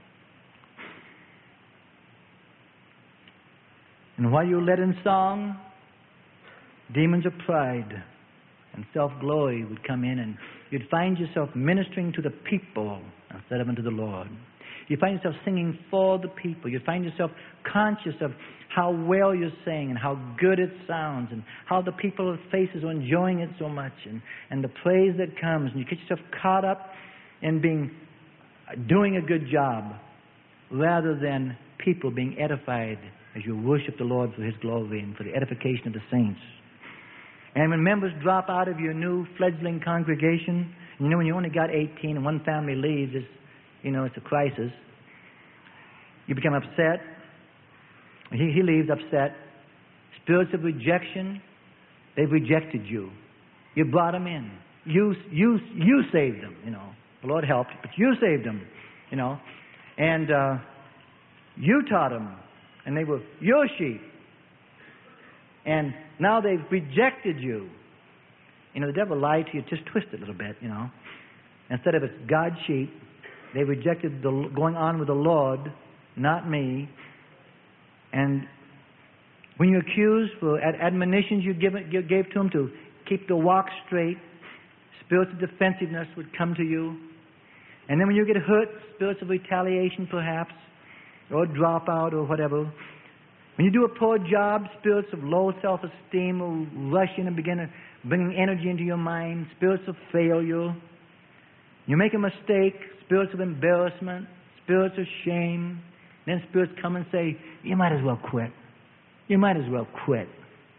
[SPEAKER 1] And while you're led in song, demons of pride and self-glory would come in, and you'd find yourself ministering to the people instead of unto the Lord. You'd find yourself singing for the people. You'd find yourself conscious of how well you're singing and how good it sounds and how the people's faces are enjoying it so much, and the praise that comes. And you get yourself caught up in doing a good job rather than people being edified as you worship the Lord for His glory and for the edification of the saints. And when members drop out of your new fledgling congregation, you know, when you only got 18 and one family leaves, it's a crisis. You become upset. He leaves upset. Spirits of rejection, they've rejected you. You brought them in. You saved them, The Lord helped, but you saved them, And you taught them, and they were your sheep. And now they've rejected you. The devil lied to you, just twist it a little bit, Instead of it's God's sheep, they rejected going on with the Lord, not me. And when you're accused for admonitions you gave to them to keep the walk straight, spirits of defensiveness would come to you. And then when you get hurt, spirits of retaliation perhaps, or dropout or whatever. When you do a poor job, spirits of low self-esteem will rush in and begin bringing energy into your mind, spirits of failure. You make a mistake, spirits of embarrassment, spirits of shame. Then spirits come and say, you might as well quit. You might as well quit.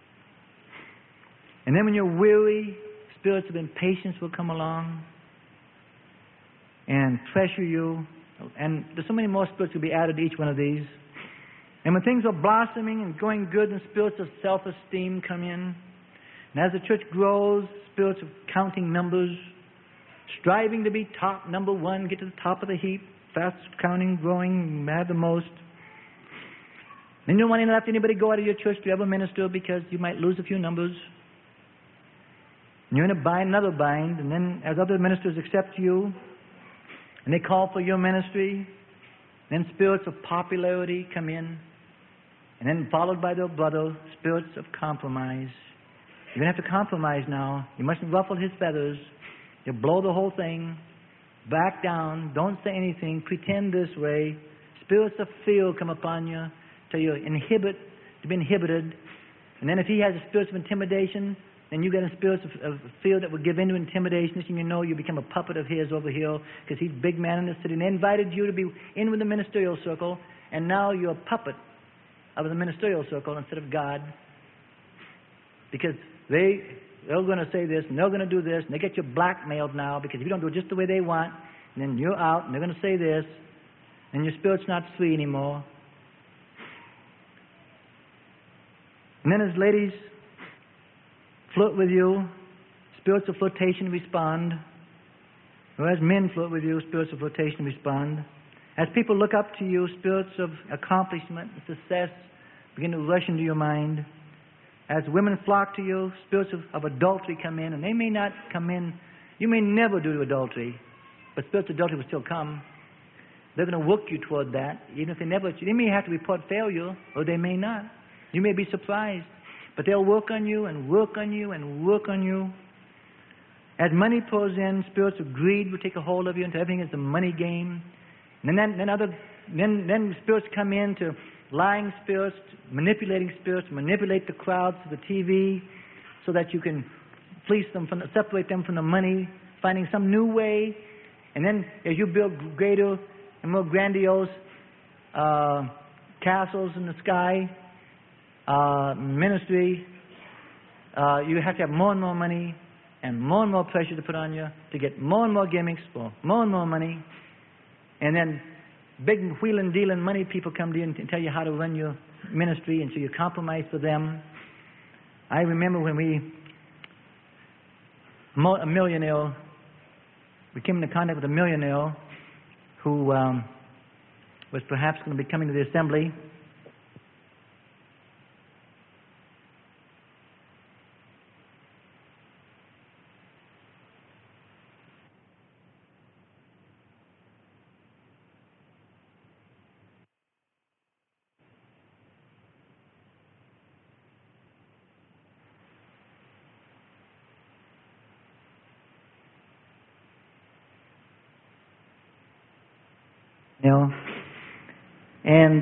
[SPEAKER 1] And then when you're weary, spirits of impatience will come along and pressure you. And there's so many more spirits will be added to each one of these. And when things are blossoming and going good, and spirits of self-esteem come in. And as the church grows, spirits of counting numbers, striving to be top, number one, get to the top of the heap, fast counting, growing, have the most. Then you don't want to let anybody go out of your church to ever minister because you might lose a few numbers. And you're in a bind, another bind, and then as other ministers accept you, and they call for your ministry, then spirits of popularity come in, and then followed by their brother, spirits of compromise. You're going to have to compromise now. You mustn't ruffle his feathers. You blow the whole thing. Back down. Don't say anything. Pretend this way. Spirits of fear come upon you till you be inhibited. And then if he has the spirits of intimidation, then you get a spirit of fear that will give in to intimidation. Next thing you know, you become a puppet of his over here because he's big man in the city. And they invited you to be in with the ministerial circle, and now you're a puppet of the ministerial circle instead of God, because they're going to say this and they're going to do this, and they get you blackmailed now because if you don't do it just the way they want, and then you're out and they're going to say this, and your spirit's not free anymore. And then as ladies flirt with you, spirits of flirtation respond. Or as men flirt with you, spirits of flirtation respond. As people look up to you, spirits of accomplishment and success begin to rush into your mind. As women flock to you, spirits of adultery come in, and they may not come in. You may never do adultery, but spirits of adultery will still come. They're going to work you toward that, even if they never. They may have to report failure, or they may not. You may be surprised, but they'll work on you and work on you and work on you. As money pours in, spirits of greed will take a hold of you until everything is a money game. And then spirits come in to lying spirits, manipulating spirits, manipulate the crowds to the TV so that you can fleece them, separate them from the money, finding some new way. And then as you build greater and more grandiose castles in the sky, ministry, you have to have more and more money and more pressure to put on you to get more and more gimmicks for more and more money. And then big wheeling, dealing money people come to you and tell you how to run your ministry, and so you compromise for them. I remember when a millionaire, we came into contact with a millionaire who was perhaps going to be coming to the assembly. And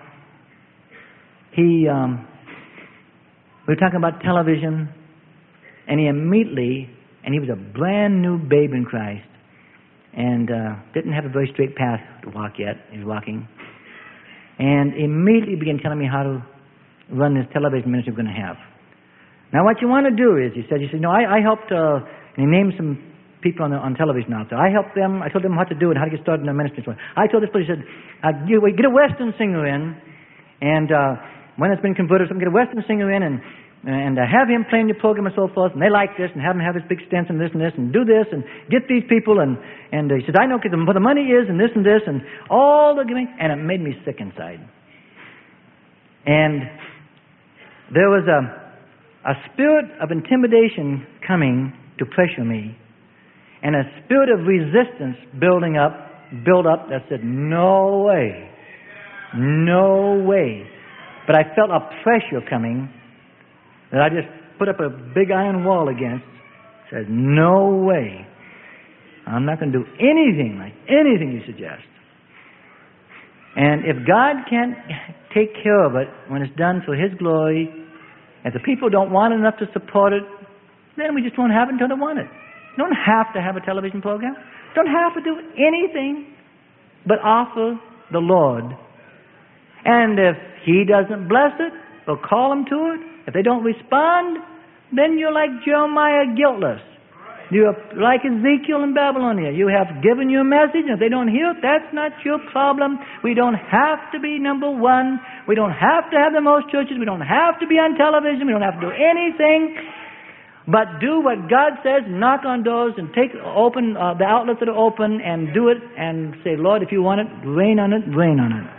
[SPEAKER 1] we were talking about television, and he was a brand new babe in Christ, and didn't have a very straight path to walk yet. He was walking, and immediately began telling me how to run this television ministry we're going to have. Now, what you want to do is, he said, I helped, and he named some people on television out there. I helped them. I told them what to do and how to get started in their ministry. I told this place, he said, get a Western singer in, and when it's been converted, get a Western singer in, and have him playing your program and so forth, and they like this, and have him have his big stance and this, and do this, and get these people, and he said, I know where the money is, and this, and all the giving, and it made me sick inside. And there was a spirit of intimidation coming to pressure me, and a spirit of resistance built up that said, no way. No way. But I felt a pressure coming that I just put up a big iron wall against. Said, no way. I'm not going to do anything like anything you suggest. And if God can't take care of it when it's done for His glory, if the people don't want enough to support it, then we just won't have it until they want it. You don't have to have a television program. You don't have to do anything but offer the Lord. And if He doesn't bless it or call them to it, if they don't respond, then you're like Jeremiah, guiltless. You're like Ezekiel in Babylonia. You have given your message, and if they don't hear it, that's not your problem. We don't have to be number one. We don't have to have the most churches. We don't have to be on television. We don't have to do anything. But do what God says, knock on doors, and open the outlets that are open, and do it, and say, Lord, if you want it, rain on it, rain on it.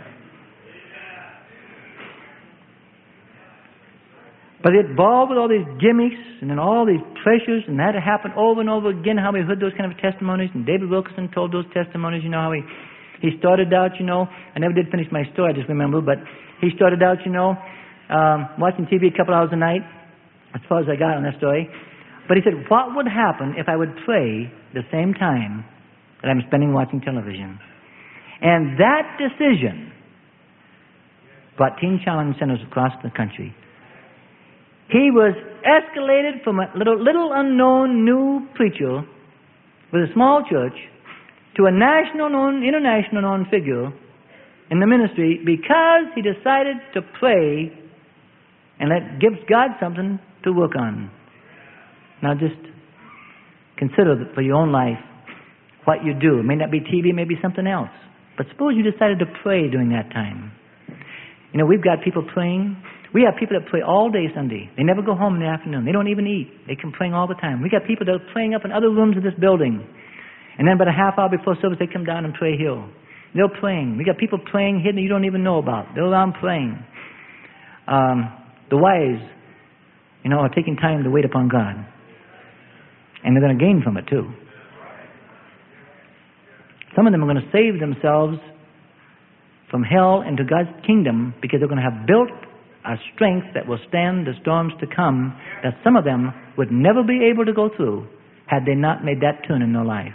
[SPEAKER 1] But it involved with all these gimmicks, and then all these pressures, and that happened over and over again, how we heard those kind of testimonies, and David Wilkerson told those testimonies, how he started out, I never did finish my story, I just remember, but he started out, watching TV a couple hours a night, as far as I got on that story. But he said, what would happen if I would pray the same time that I'm spending watching television? And that decision brought Teen Challenge centers across the country. He was escalated from a little unknown new preacher with a small church to a national known, international known figure in the ministry because he decided to pray and give God something to work on. Now just consider that for your own life what you do. It may not be TV, it may be something else. But suppose you decided to pray during that time. You know, we've got people praying. We have people that pray all day Sunday. They never go home in the afternoon. They don't even eat. They come praying all the time. We got people that are praying up in other rooms of this building. And then about a half hour before service, they come down and pray here. They're praying. We got people praying hidden that you don't even know about. They're around praying. The wise, you know, are taking time to wait upon God. And they're going to gain from it too. Some of them are going to save themselves from hell into God's kingdom because they're going to have built a strength that will stand the storms to come that some of them would never be able to go through had they not made that turn in their life.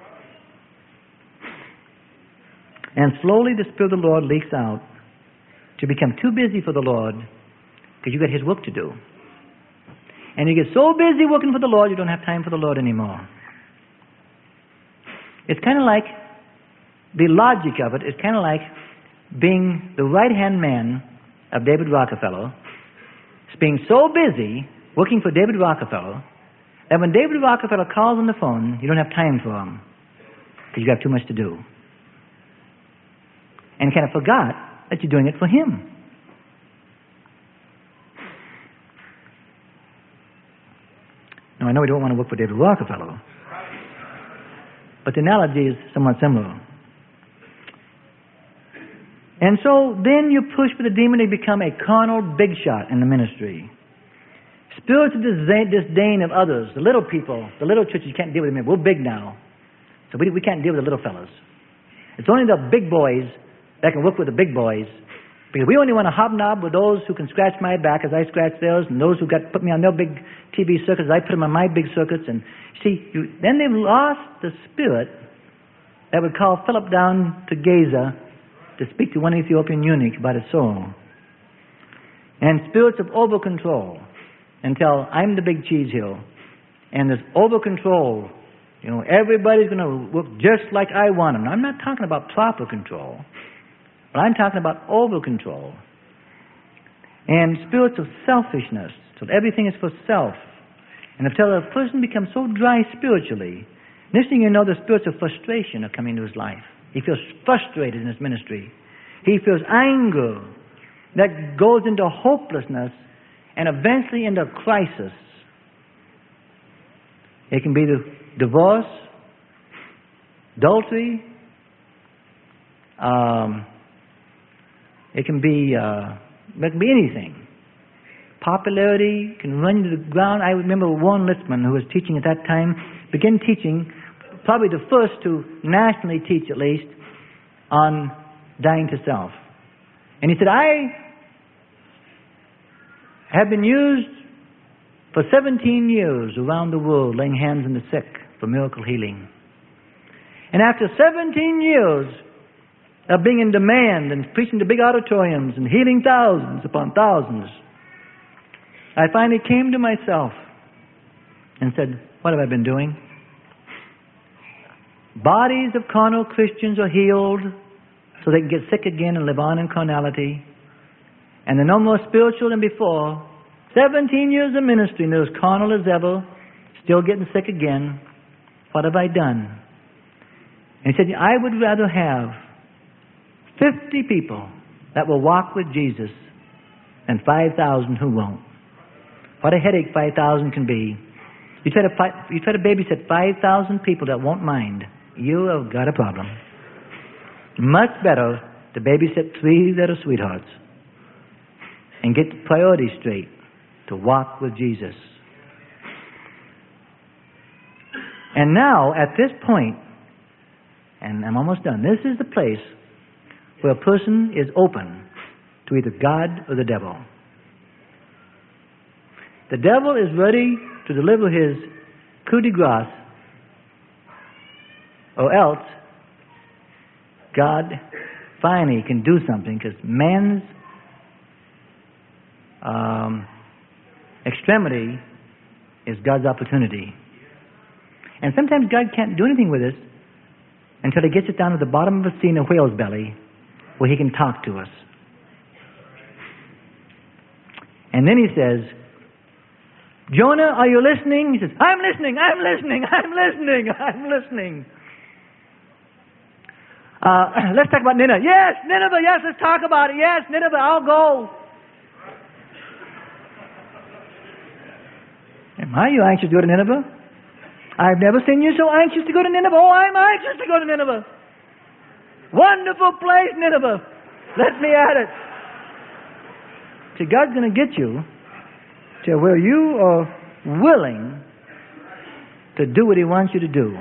[SPEAKER 1] And slowly the Spirit of the Lord leaks out to become too busy for the Lord because you got His work to do. And you get so busy working for the Lord you don't have time for the Lord anymore. It's kind of like, the logic of it is kind of like being the right-hand man of David Rockefeller, being so busy working for David Rockefeller that when David Rockefeller calls on the phone, you don't have time for him because you have too much to do. And you kind of forgot that you're doing it for him. Now, I know we don't want to work for David Rockefeller, but the analogy is somewhat similar. And so then you push for the demon to become a carnal big shot in the ministry. Spiritual disdain of others, the little people, the little churches, you can't deal with them. We're big now, so we can't deal with the little fellas. It's only the big boys that can work with the big boys, because we only want to hobnob with those who can scratch my back as I scratch theirs, and those who put me on their big TV circuits as I put them on my big circuits. And see, then they've lost the spirit that would call Philip down to Gaza to speak to one Ethiopian eunuch about his soul. And spirits of over-control until I'm the big cheese here. And this over-control, you know, everybody's going to work just like I want them. Now, I'm not talking about proper control, but I'm talking about over-control. And spirits of selfishness, so everything is for self. And until a person becomes so dry spiritually, next thing you know, the spirits of frustration are coming into his life. He feels frustrated in his ministry. He feels anger that goes into hopelessness and eventually into crisis. It can be the divorce, adultery. It can be anything. Popularity can run you to the ground. I remember Warren Litzman, who was teaching at that time, began teaching, probably the first to nationally teach at least, on dying to self. And he said, I have been used for 17 years around the world laying hands on the sick for miracle healing. And after 17 years of being in demand and preaching to big auditoriums and healing thousands upon thousands, I finally came to myself and said, what have I been doing? Bodies of carnal Christians are healed so they can get sick again and live on in carnality. And they're no more spiritual than before. 17 years of ministry and they're as carnal as ever, still getting sick again. What have I done? And he said, I would rather have 50 people that will walk with Jesus than 5,000 who won't. What a headache 5,000 can be. You try to babysit 5,000 people that won't mind, you have got a problem. Much better to babysit 3 that are sweethearts and get the priorities straight to walk with Jesus. And now, at this point, and I'm almost done, this is the place where a person is open to either God or the devil. The devil is ready to deliver his coup de grace, or else God finally can do something, because man's extremity is God's opportunity. And sometimes God can't do anything with us until He gets it down to the bottom of the sea in a whale's belly where He can talk to us. And then He says, Jonah, are you listening? He says, I'm listening, I'm listening, I'm listening, I'm listening. Let's talk about Nineveh. Yes, Nineveh, yes, let's talk about it. Yes, Nineveh, I'll go. Are you anxious to go to Nineveh? I've never seen you so anxious to go to Nineveh. Oh, I'm anxious to go to Nineveh. Wonderful place, Nineveh. Let me at it. See, God's going to get you to where you are willing to do what He wants you to do.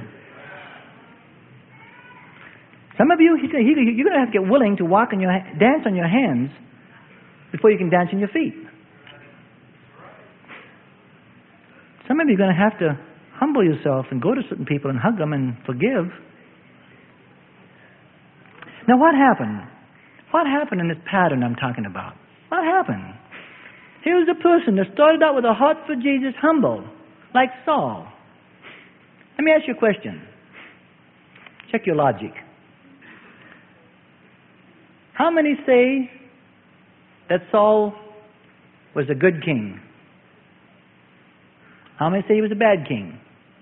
[SPEAKER 1] Some of you, you're going to have to get willing to dance on your hands before you can dance on your feet. Some of you are going to have to humble yourself and go to certain people and hug them and forgive. Now, what happened? What happened in this pattern I'm talking about? What happened? Here was a person that started out with a heart for Jesus, humble, like Saul. Let me ask you a question. Check your logic. How many say that Saul was a good king? How many say he was a bad king?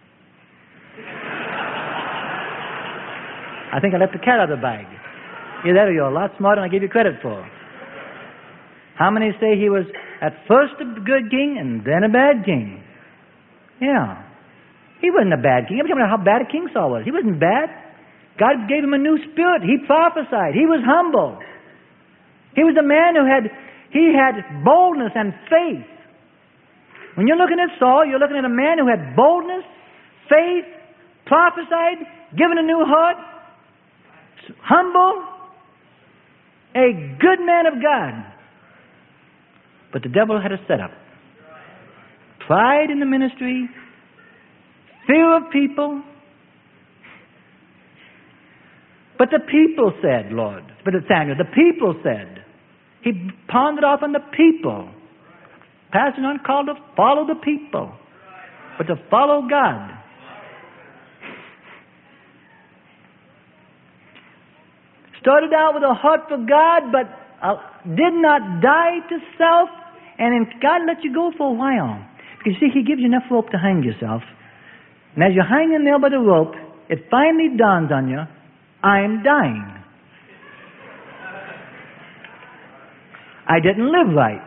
[SPEAKER 1] I think I left the cat out of the bag. Either that or you're a lot smarter than I give you credit for. How many say he was at first a good king and then a bad king? Yeah. He wasn't a bad king. I'm talking about how bad a king Saul was. He wasn't bad. God gave him a new spirit. He prophesied. He was humble. He was a man who had boldness and faith. When you're looking at Saul, you're looking at a man who had boldness, faith, prophesied, given a new heart, humble, a good man of God. But the devil had a setup. Pride in the ministry, fear of people. But the people said, Lord, but Samuel, the people said, he pawned it off on the people. Pastor on called to follow the people, but to follow God. Started out with a heart for God, but did not die to self, and then God let you go for a while. Because you see, He gives you enough rope to hang yourself. And as you're hanging there by the rope, it finally dawns on you, I'm dying. I didn't live right.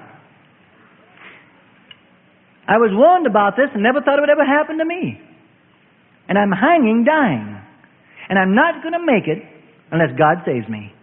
[SPEAKER 1] I was warned about this and never thought it would ever happen to me. And I'm hanging, dying. And I'm not going to make it unless God saves me.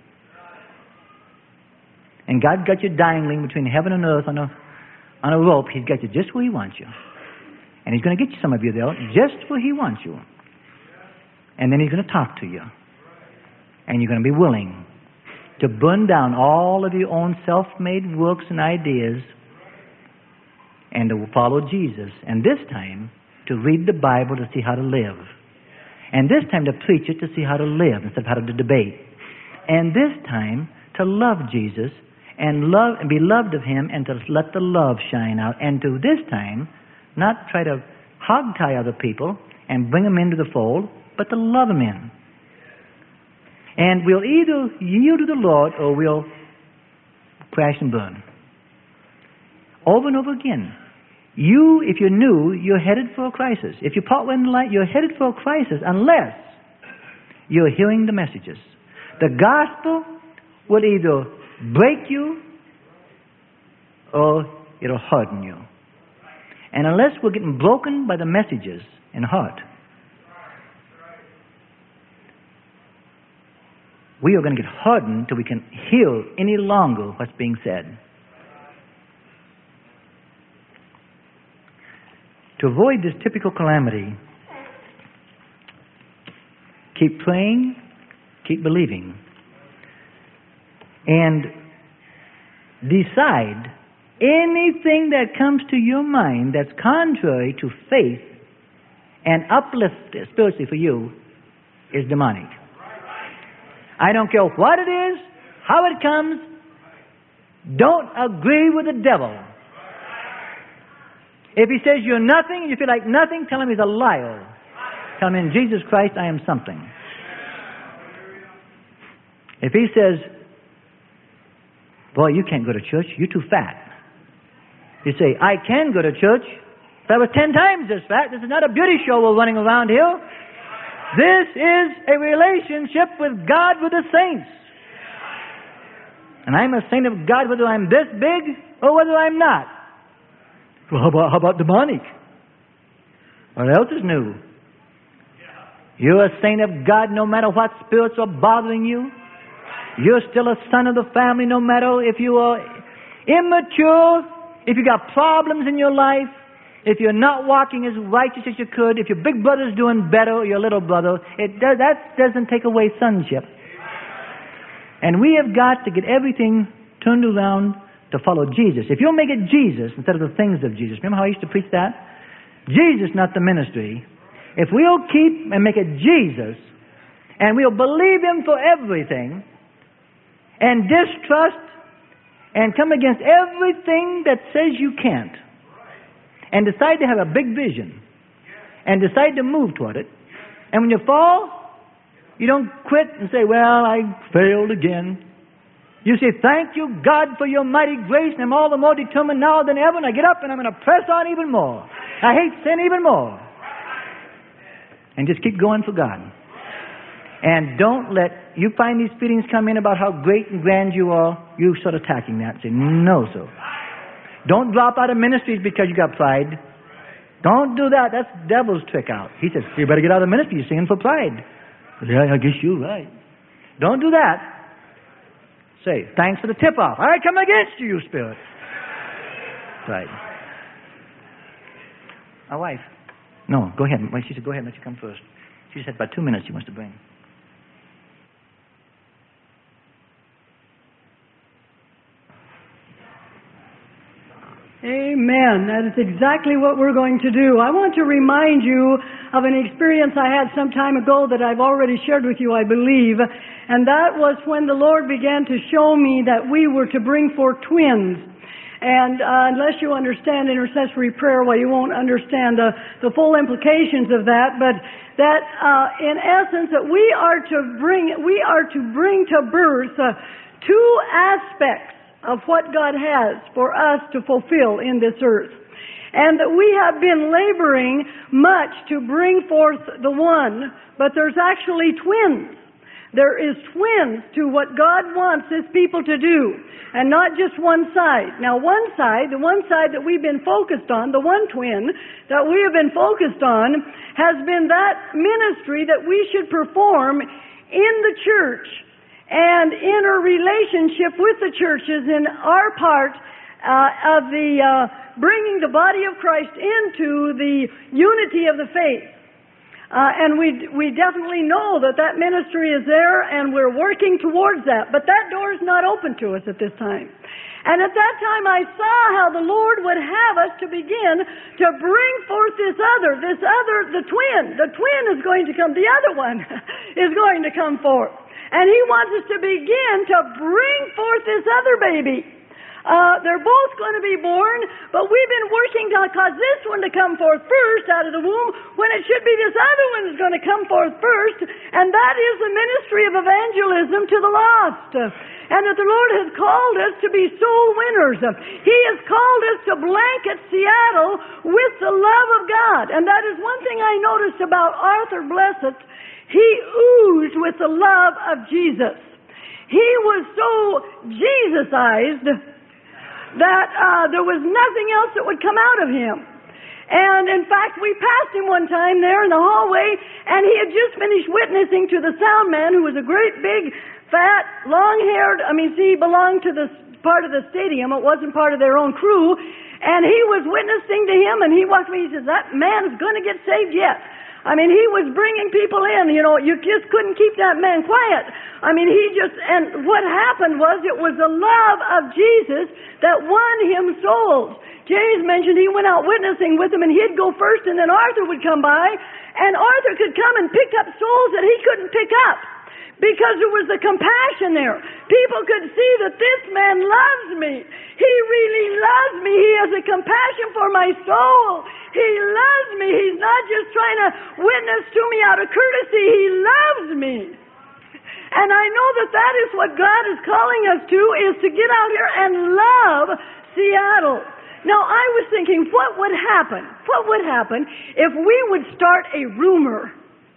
[SPEAKER 1] And God got you dangling between heaven and earth on a rope. He's got you just where He wants you. And He's going to get you, some of you there, just where He wants you. And then He's going to talk to you. And you're going to be willing to burn down all of your own self-made works and ideas and to follow Jesus. And this time, to read the Bible to see how to live. And this time, to preach it to see how to live instead of how to debate. And this time, to love Jesus and be loved of Him and to let the love shine out. And to this time, not try to hog-tie other people and bring them into the fold, but to love them in. And we'll either yield to the Lord or we'll crash and burn. Over and over again. You, if you're new, you're headed for a crisis. If you're part way in the light, you're headed for a crisis unless you're hearing the messages. The gospel will either break you or it'll harden you. And unless we're getting broken by the messages in heart, we are going to get hardened till we can hear any longer what's being said. To avoid this typical calamity, keep praying, keep believing, and decide anything that comes to your mind that's contrary to faith and uplift spiritually for you is demonic. I don't care what it is, how it comes, don't agree with the devil. If he says you're nothing and you feel like nothing, tell him he's a liar. Tell him in Jesus Christ I am something. If he says, boy, you can't go to church, you're too fat. You say, I can go to church. If I was 10 times this fat, this is not a beauty show we're running around here. This is a relationship with God, with the saints. And I'm a saint of God whether I'm this big or whether I'm not. Well, how about demonic? What else is new? You're a saint of God no matter what spirits are bothering you. You're still a son of the family no matter if you are immature, if you got problems in your life, if you're not walking as righteous as you could, if your big brother's doing better or your little brother. That doesn't take away sonship. And we have got to get everything turned around to follow Jesus. If you'll make it Jesus instead of the things of Jesus. Remember how I used to preach that? Jesus, not the ministry. If we'll keep and make it Jesus, and we'll believe Him for everything, and distrust and come against everything that says you can't, and decide to have a big vision, and decide to move toward it, and when you fall, you don't quit and say, well, I failed again. You say, thank you, God, for your mighty grace, and I'm all the more determined now than ever, and I get up and I'm going to press on even more. I hate sin even more. And just keep going for God. And don't let, you find these feelings come in about how great and grand you are, you start attacking that and say, no, sir. Don't drop out of ministries because you got pride. Don't do that. That's the devil's trick out. He says, you better get out of the ministry. You're singing for pride. Yeah, I guess you're right. Don't do that. Say, thanks for the tip-off. I come against you, you spirit. Right. My wife. No, go ahead. She said, go ahead and let you come first. She said about 2 minutes she wants to bring.
[SPEAKER 2] Amen. That is exactly what we're going to do. I want to remind you of an experience I had some time ago that I've already shared with you, I believe. And that was when the Lord began to show me that we were to bring forth twins. And unless you understand intercessory prayer, well, you won't understand the full implications of that. But that, in essence, that we are to bring to birth two aspects of what God has for us to fulfill in this earth. And that we have been laboring much to bring forth the one, but there's actually twins. There is twins to what God wants His people to do, and not just one side. Now, the one side that we've been focused on, the one twin that we have been focused on, has been that ministry that we should perform in the church and in a relationship with the churches in our part of the bringing the body of Christ into the unity of the faith. And we definitely know that ministry is there, and we're working towards that. But that door is not open to us at this time. And at that time I saw how the Lord would have us to begin to bring forth the twin. The twin is going to come. The other one is going to come forth. And He wants us to begin to bring forth this other baby. They're both going to be born, but we've been working to cause this one to come forth first out of the womb, when it should be this other one is going to come forth first, and that is the ministry of evangelism to the lost. And that the Lord has called us to be soul winners. He has called us to blanket Seattle with the love of God. And that is one thing I noticed about Arthur Blessed. He oozed with the love of Jesus. He was so Jesus-ized that there was nothing else that would come out of him. And in fact, we passed him one time there in the hallway, and he had just finished witnessing to the sound man, who was a great big, fat, long-haired, he belonged to the part of the stadium. It wasn't part of their own crew. And he was witnessing to him, and he walked me, he says, that man is going to get saved yet. He was bringing people in. You just couldn't keep that man quiet. And what happened was, it was the love of Jesus that won him souls. James mentioned he went out witnessing with him, and he'd go first, and then Arthur would come by, and Arthur could come and pick up souls that he couldn't pick up, Because there was the compassion there. People could see that this man loves me. He really loves me. He has a compassion for my soul. He loves me. He's not just trying to witness to me out of courtesy. He loves me. And I know that that is what God is calling us to, is to get out here and love Seattle. Now, I was thinking, what would happen? What would happen if we would start a rumor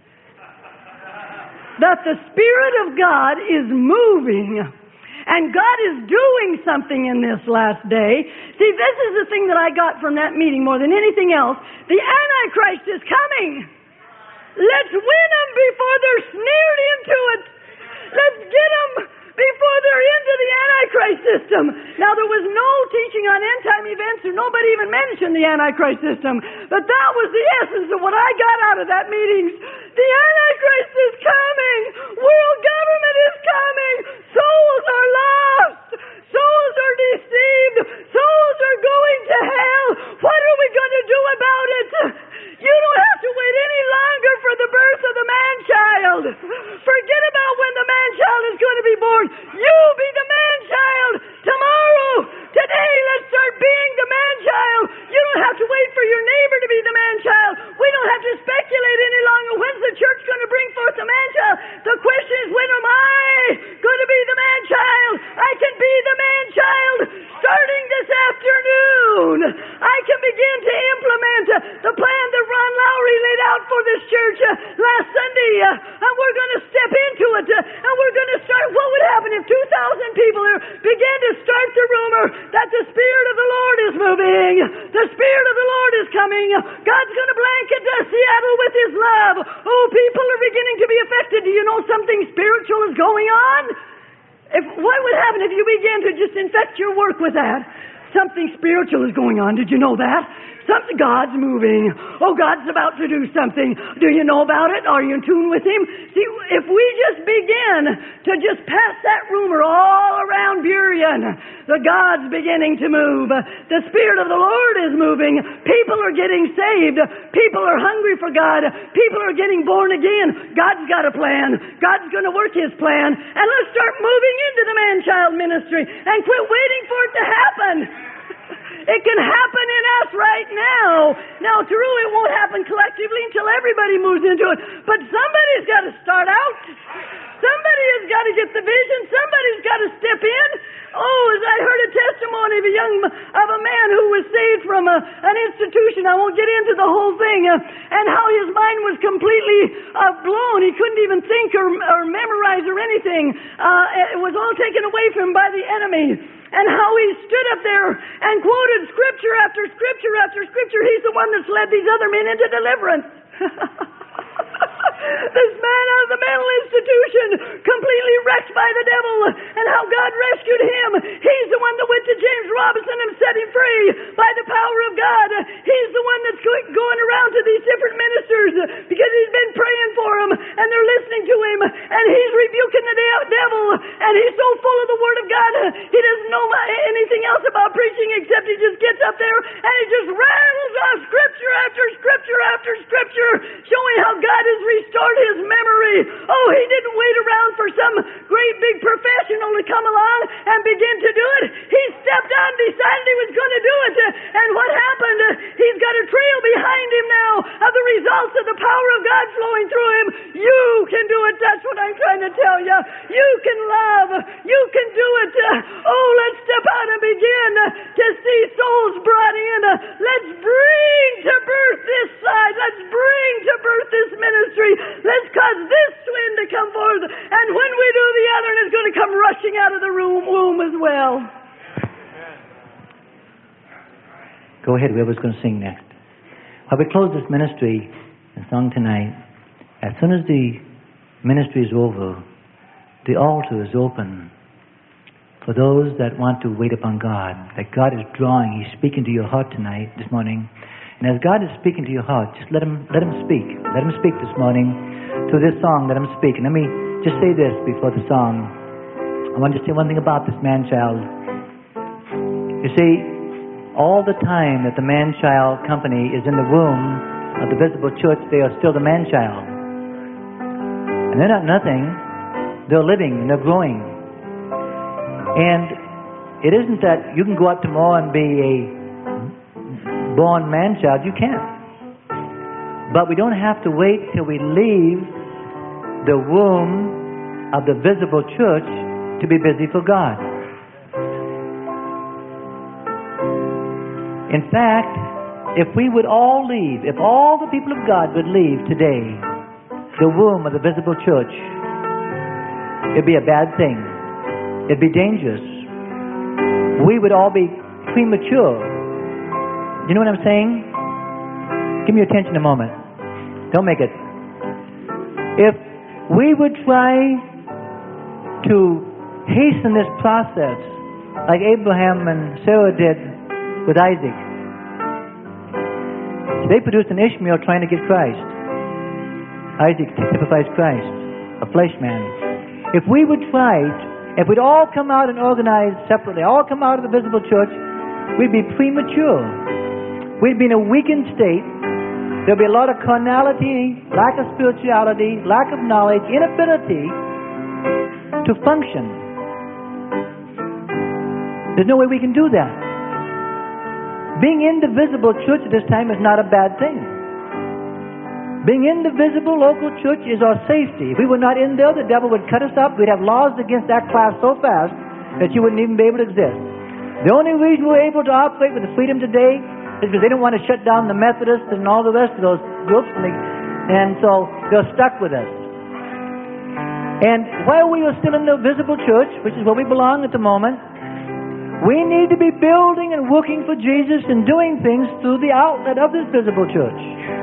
[SPEAKER 2] that the Spirit of God is moving and God is doing something in this last day? See, this is the thing that I got from that meeting more than anything else. The Antichrist is coming. Let's win them before they're sneered into it. Let's get them before they're into the Antichrist system. Now, there was no teaching on end-time events, or nobody even mentioned the Antichrist system. But that was the essence of what I got out of that meeting. The Antichrist is coming. World government is coming. Souls are lost. Souls are deceived. Souls are going to hell. What are we going to do about it? You don't have to wait any longer for the birth of the man-child. Forget about when the man-child is going to be born. You be the man-child tomorrow. Today, let's start being the man-child. You don't have to wait for your neighbor to be the man-child. We don't have to speculate any longer. When's the church going to bring forth the man-child? The question is, when am I going to be the man-child? I can be the man-child starting this afternoon. I can begin to implement the plan that Ron Lowry laid out for this church last Sunday, and we're going to step into it, and we're going to start. What would happen if 2,000 people began to start the rumor that the Spirit of the Lord is moving? The Spirit of the Lord is coming. God's going to blanket Seattle with His love. Oh, people are beginning to be affected. Do you know something spiritual is going on? What would happen if you began to just infect your work with that? Something spiritual is going on. Did you know that? Something, God's moving. Oh, God's about to do something. Do you know about it? Are you in tune with Him? See, if we just begin to just pass that rumor all around Burien, the God's beginning to move. The Spirit of the Lord is moving. People are getting saved. People are hungry for God. People are getting born again. God's got a plan. God's going to work His plan. And let's start moving into the man-child ministry and quit waiting for it to happen. It can happen in us right now. Now, true, it won't happen collectively until everybody moves into it. But somebody's got to start out. Somebody has got to get the vision. Somebody's got to step in. Oh, as I heard a testimony of a man who was saved from an institution. I won't get into the whole thing. And how his mind was completely blown. He couldn't even think or memorize or anything. It was all taken away from him by the enemy. And how he stood up there and quoted scripture after scripture after scripture. He's the one that's led these other men into deliverance. This man out of the mental institution, completely wrecked by the devil, and how God rescued him. He's the one that went to James Robinson and set him free by the power of God. He's the one that's going around to these different ministers because he's been praying for them, and they're listening to him, and he's rebuking the devil, and he's so full of the Word of God, he doesn't know anything else about preaching except he just gets up there and he just rattles off scripture after scripture after scripture, showing how God has restored his memory. Oh, he didn't wait around for some great big professional to come along and begin to do it. He stepped out and decided he was going to do it. And what happened? He's got a trail behind him now of the results of the power of God flowing through him. You can do it. That's what I'm trying to tell you. You can love. You can do it. Oh, let's step out and begin to see souls brought in. Let's bring to birth this side. Let's bring to birth this ministry. Let's cause this twin to come forth. And when we do, the other one is going to come rushing out of the womb as well.
[SPEAKER 1] Go ahead, whoever's going to sing next. While we close this ministry and song tonight, as soon as the ministry is over, the altar is open for those that want to wait upon God. That God is drawing. He's speaking to your heart tonight, this morning. And as God is speaking to your heart, just let Him speak. Let Him speak this morning through this song. Let Him speak. And let me just say this before the song. I want to say one thing about this man-child. You see, all the time that the man-child company is in the womb of the visible church, they are still the man-child. And they're not nothing. they're living and they're growing. And it isn't that you can go out tomorrow and be a born man-child. You can't. But we don't have to wait till we leave the womb of the visible church to be busy for God. In fact, if we would all leave, if all the people of God would leave today the womb of the visible church, it'd be a bad thing. It'd be dangerous. We would all be premature. You know what I'm saying? Give me your attention a moment. Don't make it. If we would try to hasten this process like Abraham and Sarah did with Isaac, they produced an Ishmael trying to get Christ. Isaac typifies Christ, a flesh man. If we would try, if we'd all come out and organize separately, all come out of the visible church, we'd be premature. We'd be in a weakened state. There'd be a lot of carnality, lack of spirituality, lack of knowledge, inability to function. There's no way we can do that. Being in the visible church at this time is not a bad thing. Being in the visible local church is our safety. If we were not in there, the devil would cut us up. We'd have laws against that class so fast that you wouldn't even be able to exist. The only reason we're able to operate with the freedom today is because they didn't want to shut down the Methodists and all the rest of those groups, and so they're stuck with us. And while we are still in the visible church, which is where we belong at the moment, we need to be building and working for Jesus and doing things through the outlet of this visible church.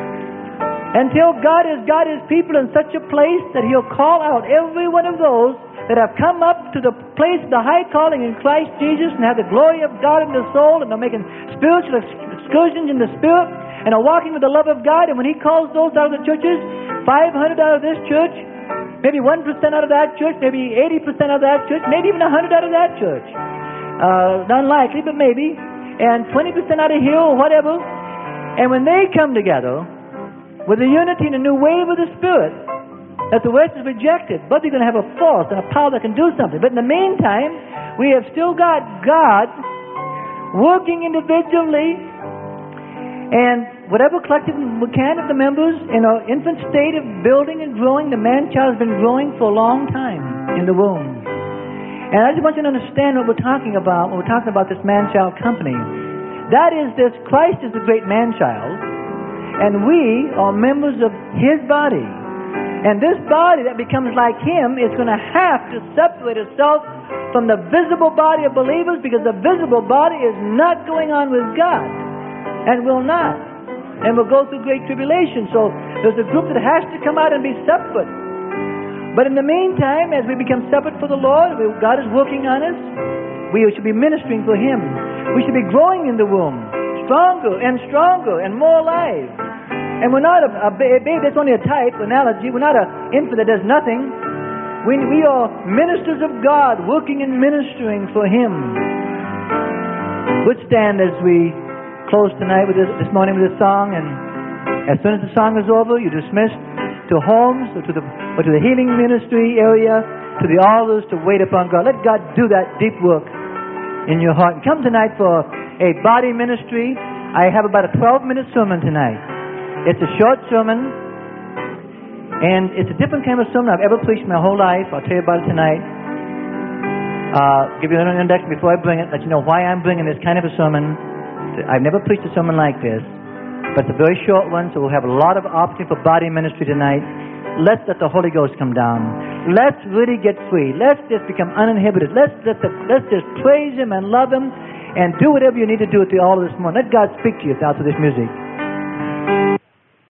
[SPEAKER 1] Until God has got His people in such a place that He'll call out every one of those that have come up to the place of the high calling in Christ Jesus and have the glory of God in their soul, and they're making spiritual excursions in the Spirit and are walking with the love of God. And when He calls those out of the churches, 500 out of this church, maybe 1% out of that church, maybe 80% out of that church, maybe even 100 out of that church. Unlikely, but maybe. And 20% out of here or whatever. And when they come together with a unity and a new wave of the Spirit that the West has rejected, but they're going to have a force and a power that can do something. But in the meantime, we have still got God working individually, and whatever collective we can of the members in our infant state of building and growing. The man-child has been growing for a long time in the womb. And I just want you to understand what we're talking about when we're talking about this man-child company. That is this: Christ is the great man-child, and we are members of His body. And this body that becomes like Him is going to have to separate itself from the visible body of believers, because the visible body is not going on with God, and will not. And will go through great tribulation. So there's a group that has to come out and be separate. But in the meantime, as we become separate for the Lord, God is working on us. We should be ministering for Him. We should be growing in the womb, stronger and more alive. And we're not a baby that's only a type, analogy. We're not an infant that does nothing. We are ministers of God, working and ministering for Him. We'll stand as we close tonight with this morning with this song, and as soon as the song is over, you're dismissed to homes or to the healing ministry area, to the altars to wait upon God. Let God do that deep work in your heart. And come tonight for a body ministry. I have about a 12-minute sermon tonight. It's a short sermon, and it's a different kind of sermon I've ever preached my whole life. I'll tell you about it tonight. Give you a little introduction before I bring it, let you know why I'm bringing this kind of a sermon. I've never preached a sermon like this, but it's a very short one, so we'll have a lot of opportunity for body ministry tonight. Let's let the Holy Ghost come down. Let's really get free. Let's just become uninhibited. Let's just praise Him and love Him and do whatever you need to do at the altar this morning. Let God speak to you through this music.